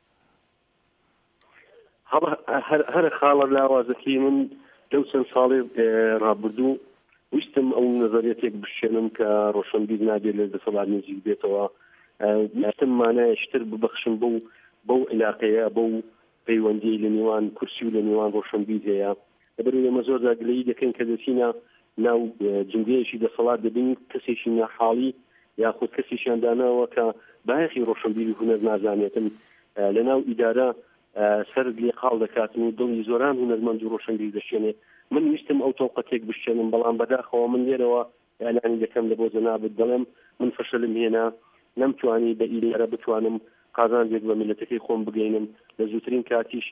هەر خاڵە لاوازەکەی من لەو چەند ساڵی ڕابردوو ویستم ئەو نظریەتێک بشێنم کە ڕۆشنبیر نابێت لە دەسەڵات نزیک بێتەوە ویستم مانایە شتر ببەخشم بەو علاقەیە بەو پەیوەندی لە نێوان کورسی و لە نێوان ڕۆشنبیر هەیە لەبەرەوەی ئێمە زۆر داگلەیی دەکەن کە دەچینە ناو جنگەیەکی دەسەڵات دەبین کەسێکی ناحاڵی یاخود کەسێکیان داناوە کە بایەخی ڕۆشنبیری هونەر نازانێتن لە ناو ئیدارە سرد لێ قاڵ دەکاتن و دڵی زۆران هونەرمەند و ڕۆشنبیر دەشێنێ من ویستم ئەو تۆقەتێک بشێنم بەڵام بەداخەوە من لێرەوە ئەلانی دەکەم لە بۆ جەنابەت دەڵێم من فشلم هێنا نەمتوانی بە ئیلێرە بتوانم قازانجێک بە میلەتەکەی خۆم بگەینم لە زووترین کاتیش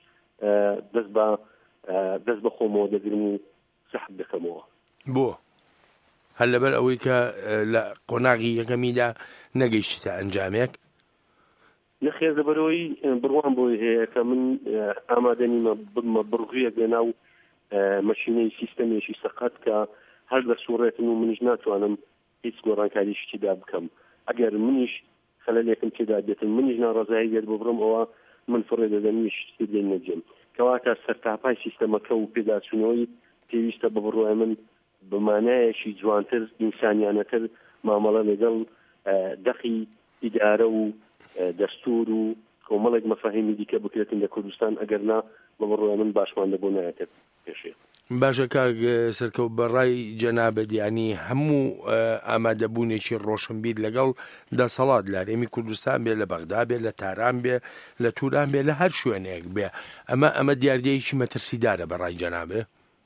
دەست بە خۆمەوە دەگرم و سەحب دەکەمەوە. بۆ هەر لەبەر ئەوەی کە لە قۆناغی یەکەمیدا نەگەیشتە ئەنجامێک نەخێر لەبەرەوەی بڕوان بۆی هەیە کە من ئامادەنیمە بمە بڕغویەک لە ناو مەشینەی سیستەمێکی سەقەت کە هەر لە سوڕێتن و منیش ناتوانم هیچ گۆڕانکاریشتیدا بکەم. ئەگەر منیش خەلەلێکم تێدا بێتن منیش ناڕازایی بێت ببڕم ئەوە من فڕێ دەدەنیش لێ نەجێم کەواتە سەرتاپای سیستەمەکە و پێداچوونەوەی پێویستە بە بڕوای من بمانایەکی جوانتر ئینسانیانەتر مامەڵە لەگەڵ دەقی ئیدارە و دەستور و کۆمەڵێک مەفاهیمی دیکە بکرێتن لە کوردستان ئەگەرنا بە بڕوای من باشمان دەبوو نایەتە پێشێ. باشە کاک سەرکەوت بەڕای جەنابەتیانی هەموو ئامادەبوونێکی ڕۆشنبیر لەگەڵ دەسەڵات لە هەرێمی کوردستان بێ لە بەغدا بێ لە تاران بێ لە توران بێ لە هەر شوێنێک بێ ئەمە دیاردەیەکی مەترسیدارە بەڕای جەنابێ.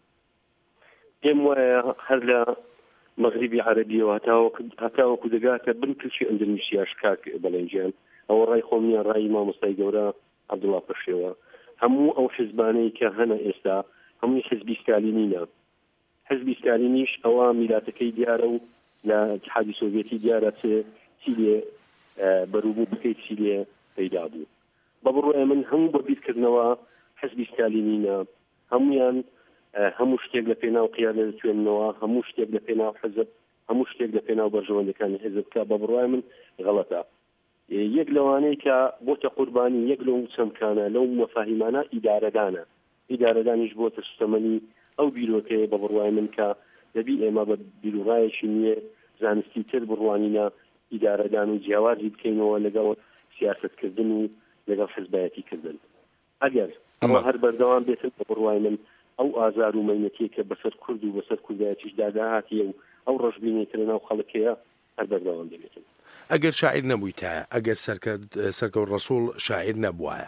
پێم وایە هەر لە مەغریبی عەرەبیەوە هەتاوەکو دەگاتە بنکشی ئەندەنوسیاش کاک بەڵێنجیان ئەوە ڕای خۆم نییە ڕای مامۆستای گەورە عەبدوڵڵا پەشێوە هەموو ئەو حیزبانەی کە هەنە ئێستا هەمووی حزبی ستالینینە. حزبی ستالینیش ئەوە میلاتەکەی دیارە و لە اتحادی سۆڤێتی دیارە چی لێ بەروبوو بکەیت چی لێ پەیدا بوو. بە بڕوای من هەموو بەبیرکردنەوە حزبی ستالینینە هەمویان هەموو شتێک لە پێناو قیادە دەتوێننەوە هەموو شتێک لە پێناو حزب هەموو شتێک لە پێناو بەرژەوەندەکانی حزب کە بە بڕوای من غەڵەتە. یەک لەوانەی کە بۆتە قوربانی یەک لەو چەمکانە لەو مەفاهیمانە ئیدارەدانە ئیدارەدانیش بۆتە سوتەمەنی ئەو بیرۆکەیە بە بڕوای من کە دەبی ئێمە بە بیرروڕایەکی نییە زانستی تر بڕوانینە ئیدارەدان و جیاوازی بکەینەوە لەگەڵ سیاسەتکردن و لەگەڵ حزبایەتیکردن. ئەگەر ئەمە هەر بەردەوام بێتن بە بڕوای من ئەو ئازار و مەینەتیە کە بەسەر کورد و بەسەر کوردایەتیش داداهاتیە و ئەو ڕەشبینێتە لەناو خەڵکەیە هەر بەردەوام دەبێتن. ئەگەر شاعیر نەبوویتایە ئەگەر سەرکەوت ڕەسوڵ شاعیر نەبووایە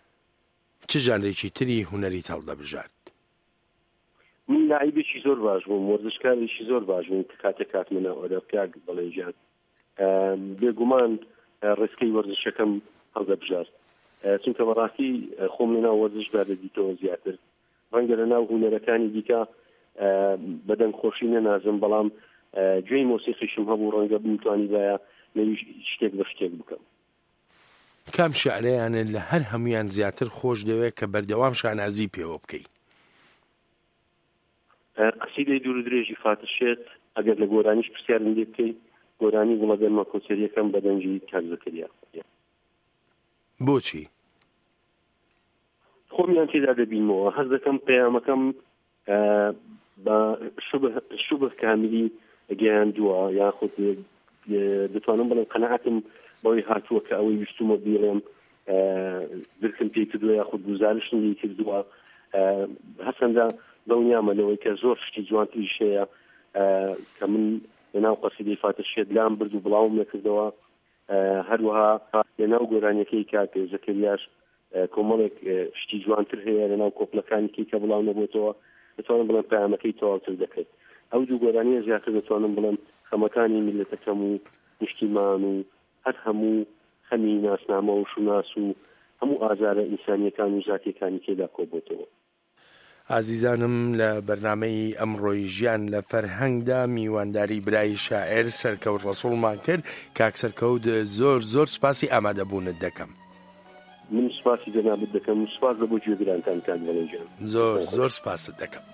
چ ژانرێکی تری هوەری هەڵدەبژارد؟ من لاعیبێکی زۆر باش بووم وەرزشکارێکی زۆر باش بووم کە کاتێک کاتمنە ئۆدەپیاک بەڵێنجیان بێگومان ڕێسکەی وەرزشەکەم هەڵدەبژارد چونکە بەڕاستی خۆم لەناو وەرزشدا دەدیتەوە زیاتر ڕەنگە لەناو هونەرەکانی دیکە بەدەنگ خۆشی نەنازم بەڵام گوێی مۆسیقیشم هەبوو ڕەنگە بمتوانی بایە لەویش شتێک بە شتێک بکەم. کام شعرەیانە لە هەر هەمویان زیاتر خۆش دەوێت کە بەردەوام شانازی پێوە بکەیت؟ قەسیدەی دوور و درێژی فاتشێت ئەگەر لە گۆرانیش پرسیارم لێ بکەیت گۆرانی گوڵەگەرمە کۆچەریەکەم بەدەنجی کاک زەکەریا. بۆچی؟ خۆمیان تێدا دەبینمەوە هەز دەکەم پەیامەکەم بە شوبه کامیلی گەیاندووە یاخود دەتوانم بڵێم قەنەعەتم بەوەی هاتووە کە ئەوەی ویستومە بیڵێم درکم پێی کردووە یاخود گوزارشم لێ کردووە هەسەندا دڵنیامە لەوەی کە زۆر شتی جوانتریش هەیە کە من لەناو قەسیدەی فاتشێت لام برد و بڵاوم نەکردەوە هەروەها لەناو گۆرانیەکەی کاک زەکەریاش کۆمەڵێک شتی جوانتر هەیە لەناو کۆپلەکانێکی کە بڵاو نەبووتەوە دەتوانم بڵێم پەیامەکەی تەواوتر دەکەیت. ئەو دوو گۆرانیە زیاتر دەتوانم بڵێم خەمەکانی میلەتەکەم و نیشتیمان و هەر هەموو خەمی ناسنامە و شوناس و هەموو ئازارە ئینسانیەکان و زاتیەکانی تێدا کۆبووتەوە. ئازیزانم لە بەرنامەی ئەمڕۆی ژیان لە فەرهەنگدا میوانداری برای شاعر سەرکەوت ڕەسوڵمان کرد. کاک سەرکەوت زۆر سپاسی ئامادەبوونت دەکەم. من سپاسی جەنابەت دەکەم و سپاس بۆ گوێبیرانتان کاک بەڵێنجیان. زۆر سپاست دەکەم.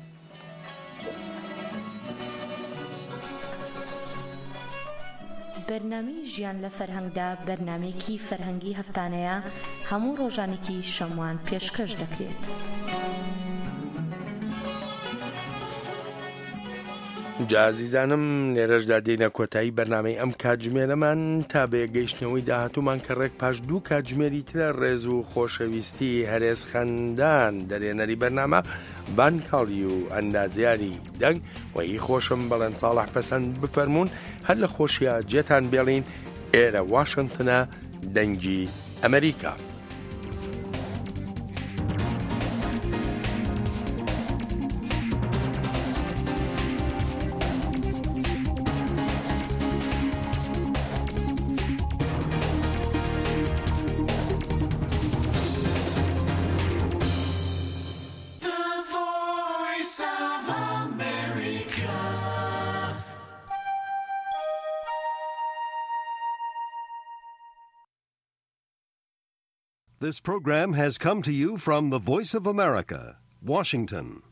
بەرنامەی ژیان لە فەرهەنگدا بەرنامەیەکی فەرهەنگی هەفتانەیە هەموو ڕۆژانێکی شەموان پێشکەش دەکرێت. جازیزانم لێرەشدا دێنە کۆتایی بەرنامەی ئەم کاتژمێرەمان تا بێگەیشتنەوەی داهاتوومان کە ڕێک پاش دوو کاتژمێری ترە ڕێز و خۆشەویستی هەرێز خەندان دەرێنەری بەرنامە بانکاڵی و ئەندازیاری دەنگ وەی خۆشم بەڵێن ساڵح پەسەند بفەرمونون هەر لە خۆشیە جێتان بێڵین ئێرە واشنگتنە دەنگی ئەمریکا. This program has come to you from the Voice of America, Washington.